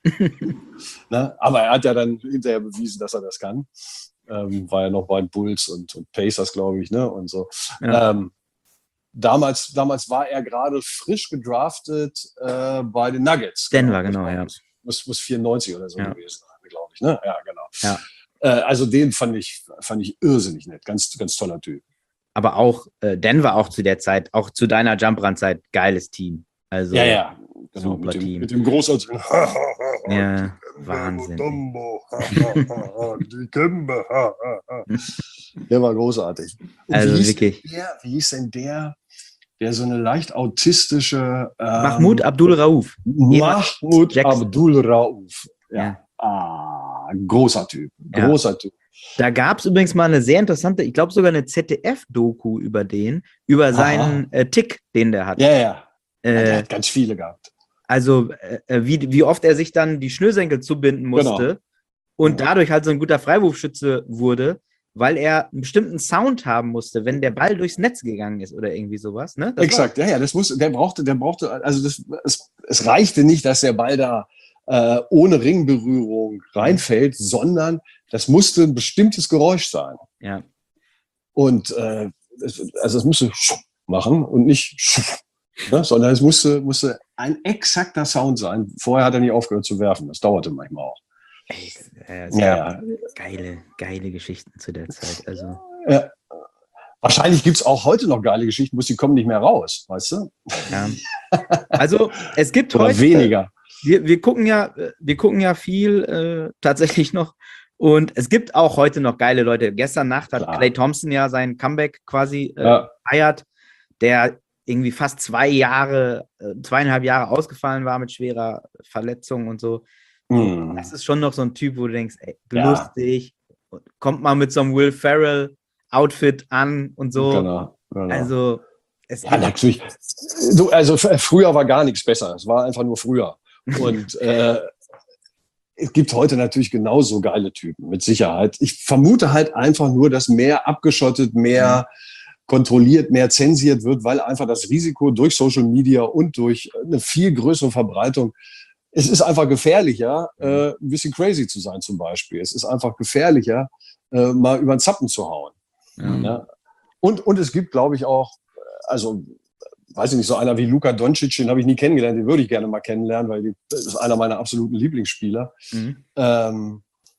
Ne? Aber er hat ja dann hinterher bewiesen, dass er das kann. Ähm, war ja noch bei den Bulls und, und Pacers, glaube ich, ne? Und so. Ja. Ähm, damals, damals war er gerade frisch gedraftet äh, bei den Nuggets. Denver, genau, ja. Muss, muss vierundneunzig oder so Ja. gewesen sein, glaube ich. Ne? Ja, genau. Ja. Äh, also den fand ich, fand ich irrsinnig nett. Ganz, ganz toller Typ. Aber auch äh, Denver auch zu der Zeit, auch zu deiner Jump-Run-Zeit, geiles Team. Also, Ja, ja. Genau, super mit dem, Team. mit dem großartigen Ja, Wahnsinn. Die Kembe. Der war großartig. Und Also wie hieß wirklich. denn Der, wie hieß denn der, der so eine leicht autistische ähm, Mahmoud Abdul Rauf. Mahmoud Jackson. Abdul Rauf. Ja. Ja. Ah, großer Typ. Ja. Großer Typ. Da gab es übrigens mal eine sehr interessante, ich glaube sogar eine Z D F-Doku über den, über seinen äh, Tick, den der hat. Ja, ja. ja der Äh, hat ganz viele gehabt. also äh, wie, wie oft er sich dann die Schnürsenkel zubinden musste Genau. und Ja. dadurch halt so ein guter Freiwurfschütze wurde, weil er einen bestimmten Sound haben musste, wenn der Ball durchs Netz gegangen ist oder irgendwie sowas. Ne? Das Exakt, ja, ja, das muss, der brauchte, der brauchte, also das, es, es reichte nicht, dass der Ball da äh, ohne Ringberührung reinfällt, sondern das musste ein bestimmtes Geräusch sein. War, ja. Und äh, es, also es musste machen und nicht, ne, sondern es musste, musste ein exakter Sound sein. Vorher hat er nicht aufgehört zu werfen. Das dauerte manchmal auch. Ey, äh, es Ja, gab ja. geile, geile Geschichten zu der Zeit. Also, Ja. Wahrscheinlich gibt es auch heute noch geile Geschichten, bloß die kommen nicht mehr raus, weißt du? ja. Also es gibt Oder heute weniger. Wir, wir gucken ja, äh, wir gucken ja viel äh, tatsächlich noch. Und es gibt auch heute noch geile Leute. Gestern Nacht hat Klar. Klay Thompson ja sein Comeback quasi äh, Ja. gefeiert, der irgendwie fast zwei Jahre, äh, zweieinhalb Jahre ausgefallen war mit schwerer Verletzung und so. Hm. Das ist schon noch so ein Typ, wo du denkst, ey, Ja. lustig, kommt mal mit so einem Will Ferrell Outfit an und so. Genau, genau. Also es Ja, natürlich. Du, also f- früher war gar nichts besser. Es war einfach nur früher. Und äh, es gibt heute natürlich genauso geile Typen, mit Sicherheit. Ich vermute halt einfach nur, dass mehr abgeschottet, mehr kontrolliert, mehr zensiert wird, weil einfach das Risiko durch Social Media und durch eine viel größere Verbreitung, es ist einfach gefährlicher, äh, ein bisschen crazy zu sein zum Beispiel. Es ist einfach gefährlicher, äh, mal über den Zappen zu hauen. ja. Ja. Und, und es gibt, glaube ich, auch, also, weiß ich nicht, so einer wie Luka Doncic, den habe ich nie kennengelernt, den würde ich gerne mal kennenlernen, weil die, das ist einer meiner absoluten Lieblingsspieler. Mhm. Ähm,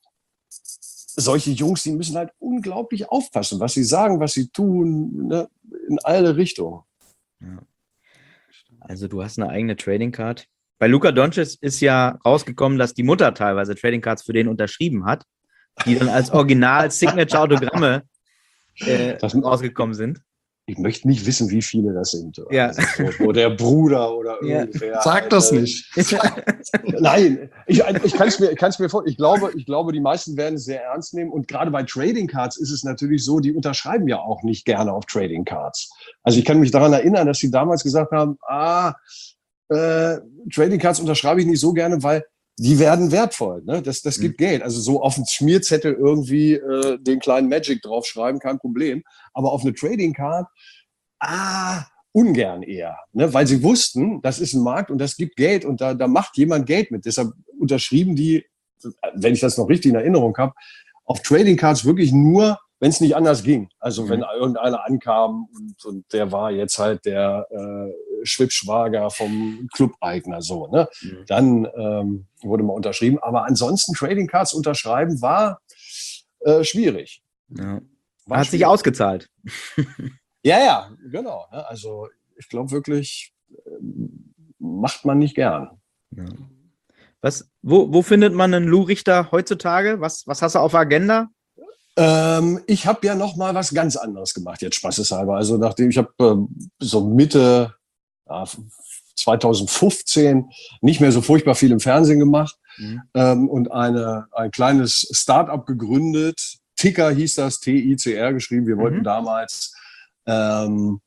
solche Jungs, die müssen halt unglaublich aufpassen, was sie sagen, was sie tun, ne, in alle Richtungen. Ja. Also du hast eine eigene Trading Card. Bei Luka Doncic ist ja rausgekommen, dass die Mutter teilweise Trading Cards für den unterschrieben hat, die dann als Original-Signature-Autogramme äh, Das- rausgekommen sind. Ich möchte nicht wissen, wie viele das sind. Ja. Also, wo, wo der Bruder oder Ja. irgendwer. Sag halt, das äh, nicht. Nein, ich, ich kann es mir, ich kann's mir vor. Ich glaube, ich glaube, die meisten werden es sehr ernst nehmen. Und gerade bei Trading Cards ist es natürlich so, die unterschreiben ja auch nicht gerne auf Trading Cards. Also ich kann mich daran erinnern, dass sie damals gesagt haben, ah, äh, Trading Cards unterschreibe ich nicht so gerne, weil die werden wertvoll. Ne? Das, das gibt Geld. Also so auf einen Schmierzettel irgendwie äh, den kleinen Magic draufschreiben, kein Problem. Aber auf eine Trading Card, ah, ungern eher. Ne? Weil sie wussten, das ist ein Markt und das gibt Geld und da, da macht jemand Geld mit. Deshalb unterschrieben die, wenn ich das noch richtig in Erinnerung habe, auf Trading Cards wirklich nur, wenn es nicht anders ging. Also Mhm. wenn irgendeiner ankam und, und der war jetzt halt der äh, Schwippschwager vom Club-Eigner, so, ne? Mhm. Dann ähm, wurde mal unterschrieben. Aber ansonsten Trading Cards unterschreiben war äh, schwierig. Ja. War Hat sich schwierig. ausgezahlt. Ja, ja, genau. Ne? Also ich glaube wirklich, ähm, macht man nicht gern. Ja. Was, wo, wo findet man einen Lou Richter heutzutage? Was, was hast du auf der Agenda? Ähm, ich habe ja noch mal was ganz anderes gemacht, jetzt spaßeshalber. Also nachdem ich habe ähm, so Mitte ja, zwanzig fünfzehn nicht mehr so furchtbar viel im Fernsehen gemacht Mhm. ähm, und eine, ein kleines Start-up gegründet. Ticker hieß das, T I C R geschrieben. Wir wollten Mhm. damals ähm,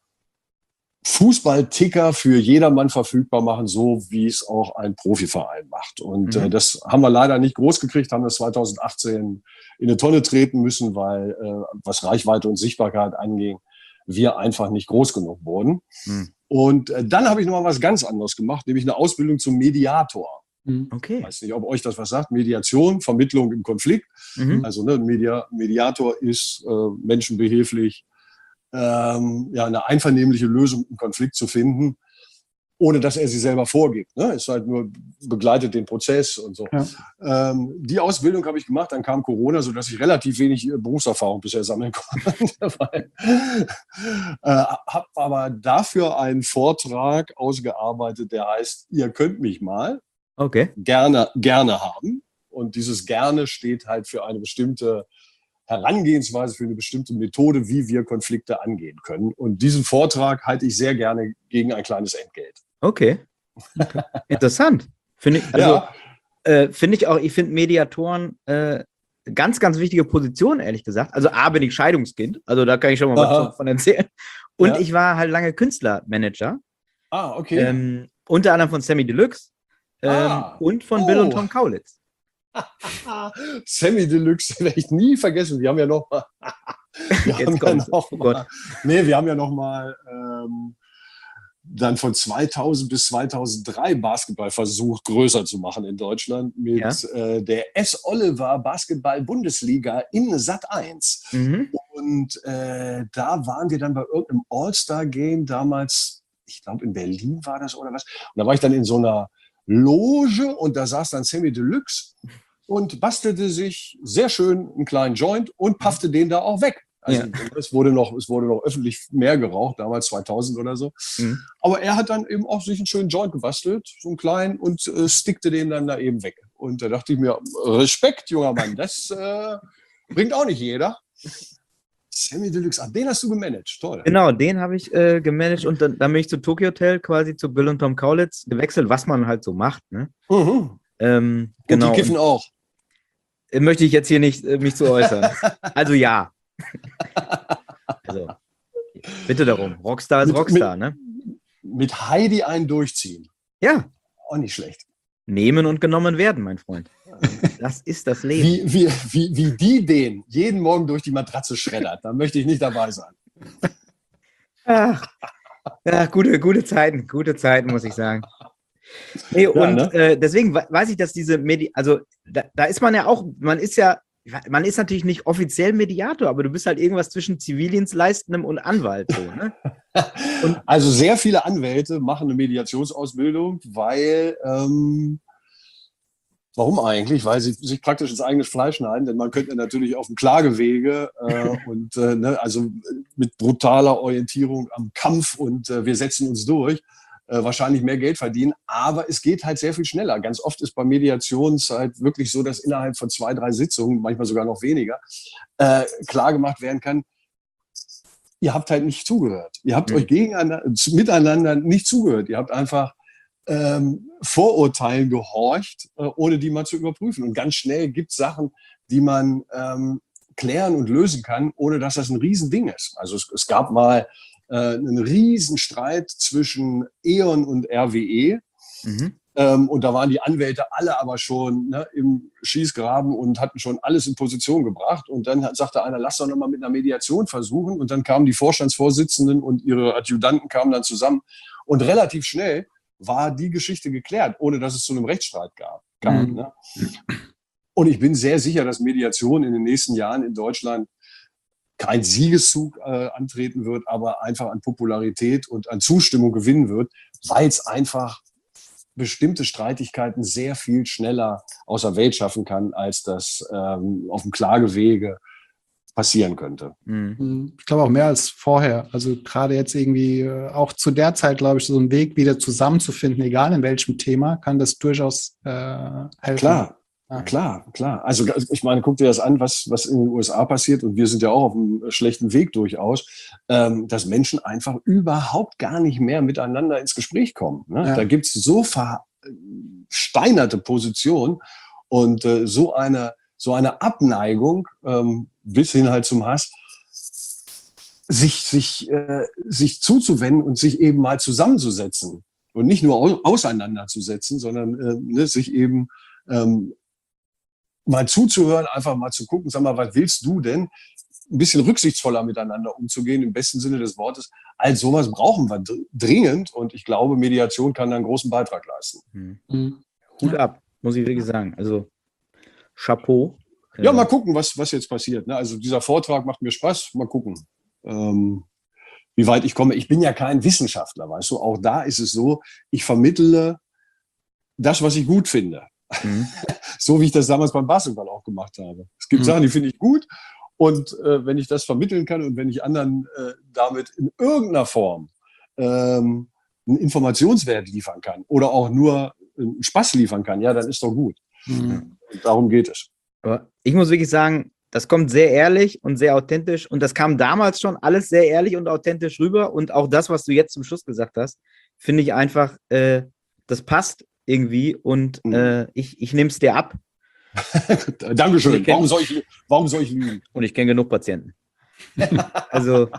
Fußball-Ticker für jedermann verfügbar machen, so wie es auch ein Profiverein macht. Und Mhm. äh, das haben wir leider nicht groß gekriegt, haben das zwanzig achtzehn in eine Tonne treten müssen, weil äh, was Reichweite und Sichtbarkeit anging, wir einfach nicht groß genug wurden. Mhm. Und äh, dann habe ich noch mal was ganz anderes gemacht, nämlich eine Ausbildung zum Mediator. Mhm. Okay. Ich weiß nicht, ob euch das was sagt. Mediation, Vermittlung im Konflikt. Mhm. Also ne, ein Media, Mediator ist äh, menschenbehilflich, ähm, ja, eine einvernehmliche Lösung im Konflikt zu finden, ohne dass er sie selber vorgibt. Ne? Es halt nur begleitet den Prozess und so. Ja. Ähm, die Ausbildung habe ich gemacht, dann kam Corona, sodass ich relativ wenig Berufserfahrung bisher sammeln konnte. äh, habe aber dafür einen Vortrag ausgearbeitet, der heißt, ihr könnt mich mal Okay. gerne, gerne haben. Und dieses gerne steht halt für eine bestimmte Herangehensweise, für eine bestimmte Methode, wie wir Konflikte angehen können. Und diesen Vortrag halte ich sehr gerne gegen ein kleines Entgelt. Okay. okay. Interessant. Finde ich, also, Ja. äh, finde ich auch, ich finde Mediatoren äh, ganz, ganz wichtige Position, ehrlich gesagt. Also A, bin ich Scheidungskind, also da kann ich schon mal Aha. was von erzählen. Und Ja. ich war halt lange Künstlermanager, Ah, okay. ähm, unter anderem von Sammy Deluxe ähm, Ah. und von Oh. Bill und Tom Kaulitz. Sammy Deluxe werde ich nie vergessen. Wir haben ja noch mal, wir Jetzt haben ja kommt's. noch Oh mal, Gott. nee, wir haben ja noch mal ähm, dann von zweitausend bis zweitausenddrei Basketball versucht, größer zu machen in Deutschland mit Ja. äh, der S. Oliver Basketball-Bundesliga in Sat eins. Mhm. Und äh, da waren wir dann bei irgendeinem All-Star-Game damals, ich glaube in Berlin war das oder was. Und da war ich dann in so einer Loge und da saß dann Sammy Deluxe und bastelte sich sehr schön einen kleinen Joint und paffte den da auch weg. Also Ja. es wurde noch, es wurde noch öffentlich mehr geraucht, damals zweitausend oder so. Mhm. Aber er hat dann eben auch sich einen schönen Joint gebastelt, so einen kleinen, und äh, stickte den dann da eben weg. Und da dachte ich mir, Respekt, junger Mann, das äh, bringt auch nicht jeder. Sammy Deluxe, ach, den hast du gemanagt, toll. Genau, den habe ich äh, gemanagt und dann, dann bin ich zu Tokyo Hotel quasi zu Bill und Tom Kaulitz gewechselt, was man halt so macht. Ne? Mhm. Ähm, Und genau. die kiffen auch. Und, äh, möchte ich jetzt hier nicht äh, mich zu äußern. Also ja. Also, bitte darum. Rockstar ist Mit- Rockstar, ne? Mit Heidi einen durchziehen. Ja. Auch nicht schlecht. Nehmen und genommen werden, mein Freund. Das ist das Leben. Wie, wie, wie, wie die den jeden Morgen durch die Matratze schreddert, da möchte ich nicht dabei sein. Ach, ja, gute, gute Zeiten, gute Zeiten, muss ich sagen. Nee, Ja, und ne? äh, deswegen we- weiß ich, dass diese Medi, also da, da ist man ja auch, man ist ja, man ist natürlich nicht offiziell Mediator, aber du bist halt irgendwas zwischen Zivildienstleistendem und Anwalt. So, ne? Also sehr viele Anwälte machen eine Mediationsausbildung, weil, ähm, warum eigentlich? Weil sie sich praktisch ins eigene Fleisch schneiden, denn man könnte natürlich auf dem Klagewege äh, und äh, ne, also mit brutaler Orientierung am Kampf und äh, wir setzen uns durch, äh, wahrscheinlich mehr Geld verdienen, aber es geht halt sehr viel schneller. Ganz oft ist bei Mediationszeit wirklich so, dass innerhalb von zwei, drei Sitzungen, manchmal sogar noch weniger, äh, klargemacht werden kann, ihr habt halt nicht zugehört. Ihr habt Mhm. euch gegeneinander, miteinander nicht zugehört. Ihr habt einfach ähm, Vorurteilen gehorcht, äh, ohne die mal zu überprüfen. Und ganz schnell gibt es Sachen, die man ähm, klären und lösen kann, ohne dass das ein Riesending ist. Also es, es gab mal äh, einen Riesenstreit zwischen E.ON und R W E. Mhm. Ähm, und da waren die Anwälte alle aber schon ne, im Schießgraben und hatten schon alles in Position gebracht. Und dann hat, sagte einer, lass doch noch mal mit einer Mediation versuchen. Und dann kamen die Vorstandsvorsitzenden und ihre Adjutanten kamen dann zusammen. Und relativ schnell war die Geschichte geklärt, ohne dass es zu einem Rechtsstreit gab. kam. Mhm. Ne? Und ich bin sehr sicher, dass Mediation in den nächsten Jahren in Deutschland kein Siegeszug äh, antreten wird, aber einfach an Popularität und an Zustimmung gewinnen wird, weil es einfach bestimmte Streitigkeiten sehr viel schneller außer Welt schaffen kann, als das ähm, auf dem Klagewege passieren könnte. Mhm. Ich glaube auch mehr als vorher. Also gerade jetzt irgendwie äh, auch zu der Zeit, glaube ich, so einen Weg wieder zusammenzufinden, egal in welchem Thema, kann das durchaus äh, helfen. Klar, Ja. klar, klar. Also ich meine, guck dir das an, was, was in den U S A passiert, und wir sind ja auch auf einem schlechten Weg durchaus, ähm, dass Menschen einfach überhaupt gar nicht mehr miteinander ins Gespräch kommen. Ne? Ja. Da gibt es so versteinerte Positionen und äh, so eine, so eine Abneigung ähm, bis hin halt zum Hass, sich, sich, äh, sich zuzuwenden und sich eben mal zusammenzusetzen und nicht nur au auseinanderzusetzen, sondern äh, ne, sich eben ähm, mal zuzuhören, einfach mal zu gucken, sag mal, was willst du denn? Ein bisschen rücksichtsvoller miteinander umzugehen, im besten Sinne des Wortes. All sowas brauchen wir dr- dringend, und ich glaube, Mediation kann da einen großen Beitrag leisten. Mhm. Mhm. Hut ab, muss ich wirklich sagen. Also Chapeau. Ja, mal gucken, was, was jetzt passiert. Ne? Also dieser Vortrag macht mir Spaß. Mal gucken, ähm, wie weit ich komme. Ich bin ja kein Wissenschaftler, weißt du. Auch da ist es so, ich vermittle das, was ich gut finde. Mhm. So wie ich das damals beim Basketball auch gemacht habe. Es gibt mhm. Sachen, die finde ich gut. Und äh, wenn ich das vermitteln kann und wenn ich anderen äh, damit in irgendeiner Form ähm, einen Informationswert liefern kann oder auch nur einen Spaß liefern kann, ja, dann ist doch gut. Mhm. Und darum geht es. Aber ich muss wirklich sagen, das kommt sehr ehrlich und sehr authentisch und das kam damals schon alles sehr ehrlich und authentisch rüber und auch das, was du jetzt zum Schluss gesagt hast, finde ich einfach, äh, das passt irgendwie und mhm. äh, ich, ich nehme es dir ab. Dankeschön. Warum soll ich, warum soll ich lügen? Und ich kenne genug Patienten. also,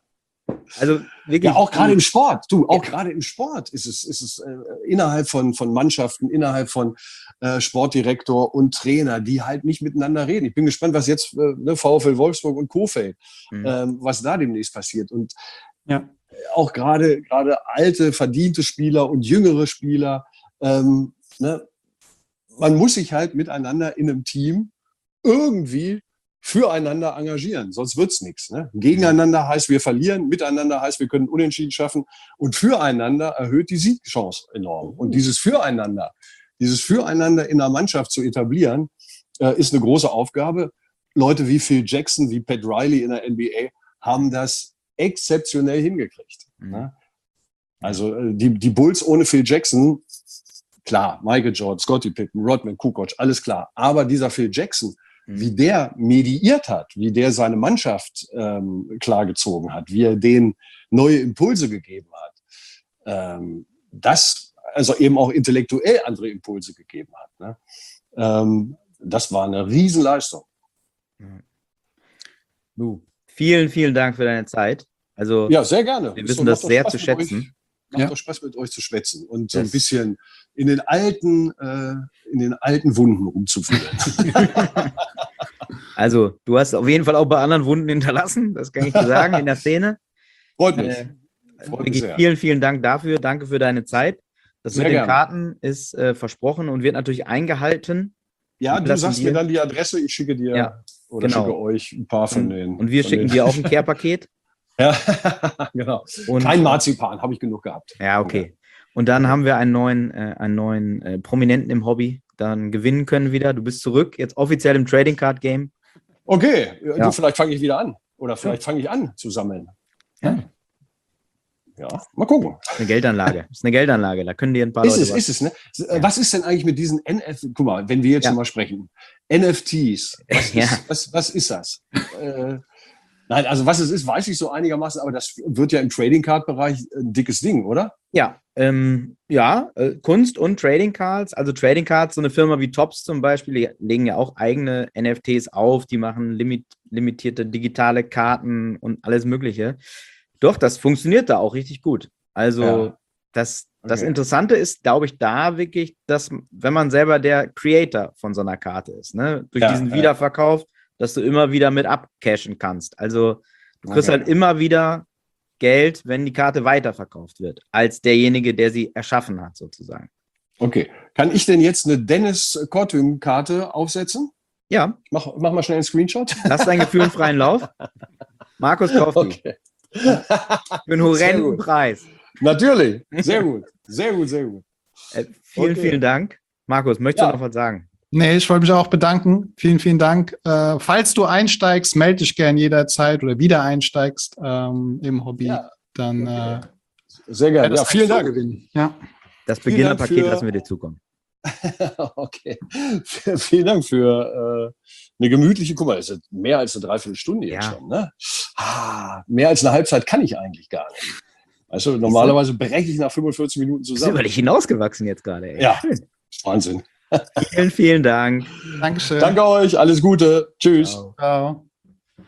also wirklich. Ja, auch gerade im Sport. Du, auch ja. gerade im Sport ist es, ist es äh, innerhalb von, von Mannschaften, innerhalb von äh, Sportdirektor und Trainer, die halt nicht miteinander reden. Ich bin gespannt, was jetzt äh, ne, VfL Wolfsburg und Kofeld, mhm. ähm, was da demnächst passiert. Und ja. auch gerade gerade alte, verdiente Spieler und jüngere Spieler, ähm, ne, man muss sich halt miteinander in einem Team irgendwie füreinander engagieren, sonst wird's nichts. Ne? Gegeneinander heißt, wir verlieren, miteinander heißt, wir können Unentschieden schaffen und füreinander erhöht die Siegchance enorm. Und dieses Füreinander, dieses Füreinander in einer Mannschaft zu etablieren, äh, ist eine große Aufgabe. Leute wie Phil Jackson, wie Pat Riley in der N B A haben das exzeptionell hingekriegt. Mhm. Ne? Also äh, die, die Bulls ohne Phil Jackson, klar, Michael Jordan, Scottie Pippen, Rodman, Kukoc, alles klar. Aber dieser Phil Jackson, wie der mediiert hat, wie der seine Mannschaft ähm, klargezogen hat, wie er denen neue Impulse gegeben hat, ähm, das, also eben auch intellektuell andere Impulse gegeben hat. Ne? Ähm, das war eine Riesenleistung. Du, vielen, vielen Dank für deine Zeit. Also, ja, sehr gerne. Wir wissen das sehr Spaß zu schätzen. Macht ja. doch Spaß, mit euch zu schwätzen und so ein bisschen in den alten, äh, in den alten Wunden rumzufühlen. Also, du hast auf jeden Fall auch bei anderen Wunden hinterlassen, das kann ich dir sagen, in der Szene. Freut mich. Äh, Freut mich sehr. Vielen, vielen Dank dafür. Danke für deine Zeit. Das sehr mit den gerne. Karten ist äh, versprochen und wird natürlich eingehalten. Ja, du sagst dir. mir dann die Adresse, ich schicke dir ja, oder genau. schicke euch ein paar von denen. Und wir schicken dir auch ein Care-Paket. Ja, genau. Und kein Marzipan, habe ich genug gehabt. Ja, okay. Und dann haben wir einen neuen, äh, einen neuen äh, Prominenten im Hobby, dann gewinnen können wieder. Du bist zurück, jetzt offiziell im Trading Card Game. Okay, ja. Du, vielleicht fange ich wieder an. Oder vielleicht ja. fange ich an zu sammeln. Ja. Ja, mal gucken. Eine Geldanlage. Das ist eine Geldanlage, da können dir ein paar ist Leute es, was. Ist es, ne? Ja. Was ist denn eigentlich mit diesen N F Ts? Guck mal, wenn wir jetzt ja. mal sprechen. N F Ts, was, ja. ist, was, was ist das? äh, Nein, also was es ist, weiß ich so einigermaßen, aber das wird ja im Trading Card Bereich ein dickes Ding, oder? Ja, ähm, ja, äh, Kunst und Trading Cards. Also Trading Cards, so eine Firma wie Topps zum Beispiel, die legen ja auch eigene N F Ts auf, die machen limit, limitierte digitale Karten und alles Mögliche. Doch, das funktioniert da auch richtig gut. Also ja. das, das okay. Interessante ist, glaube ich, da wirklich, dass, wenn man selber der Creator von so einer Karte ist, ne, durch ja, diesen ja. Wiederverkauf, dass du immer wieder mit abcashen kannst. Also du kriegst okay. halt immer wieder Geld, wenn die Karte weiterverkauft wird, als derjenige, der sie erschaffen hat, sozusagen. Okay. Kann ich denn jetzt eine Dennis Kortüm-Karte aufsetzen? Ja. Mach, mach mal schnell einen Screenshot. Lass dein Gefühl in freien Lauf. Markus kauft die. Okay. Für einen horrenden Preis. Natürlich. Sehr gut. Sehr gut, sehr gut. Äh, vielen, okay. vielen Dank. Markus, möchtest ja. du noch was sagen? Nee, ich wollte mich auch bedanken. Vielen, vielen Dank. Äh, falls du einsteigst, melde dich gern jederzeit oder wieder einsteigst ähm, im Hobby. Ja. Dann äh, sehr gerne. Ja, vielen Dank. Gewinnen. Ja. Das Beginnerpaket lassen wir dir zukommen. Okay. Vielen Dank für äh, eine gemütliche, guck mal, das ist mehr als eine Dreiviertelstunde jetzt ja. schon. Ne? Ah, mehr als eine Halbzeit kann ich eigentlich gar nicht. Also normalerweise breche ich nach fünfundvierzig Minuten zusammen. Du bist über dich hinausgewachsen jetzt gerade. Ey. Ja, Wahnsinn. Vielen, vielen Dank. Dankeschön. Danke euch, alles Gute. Tschüss. Ciao. Ciao.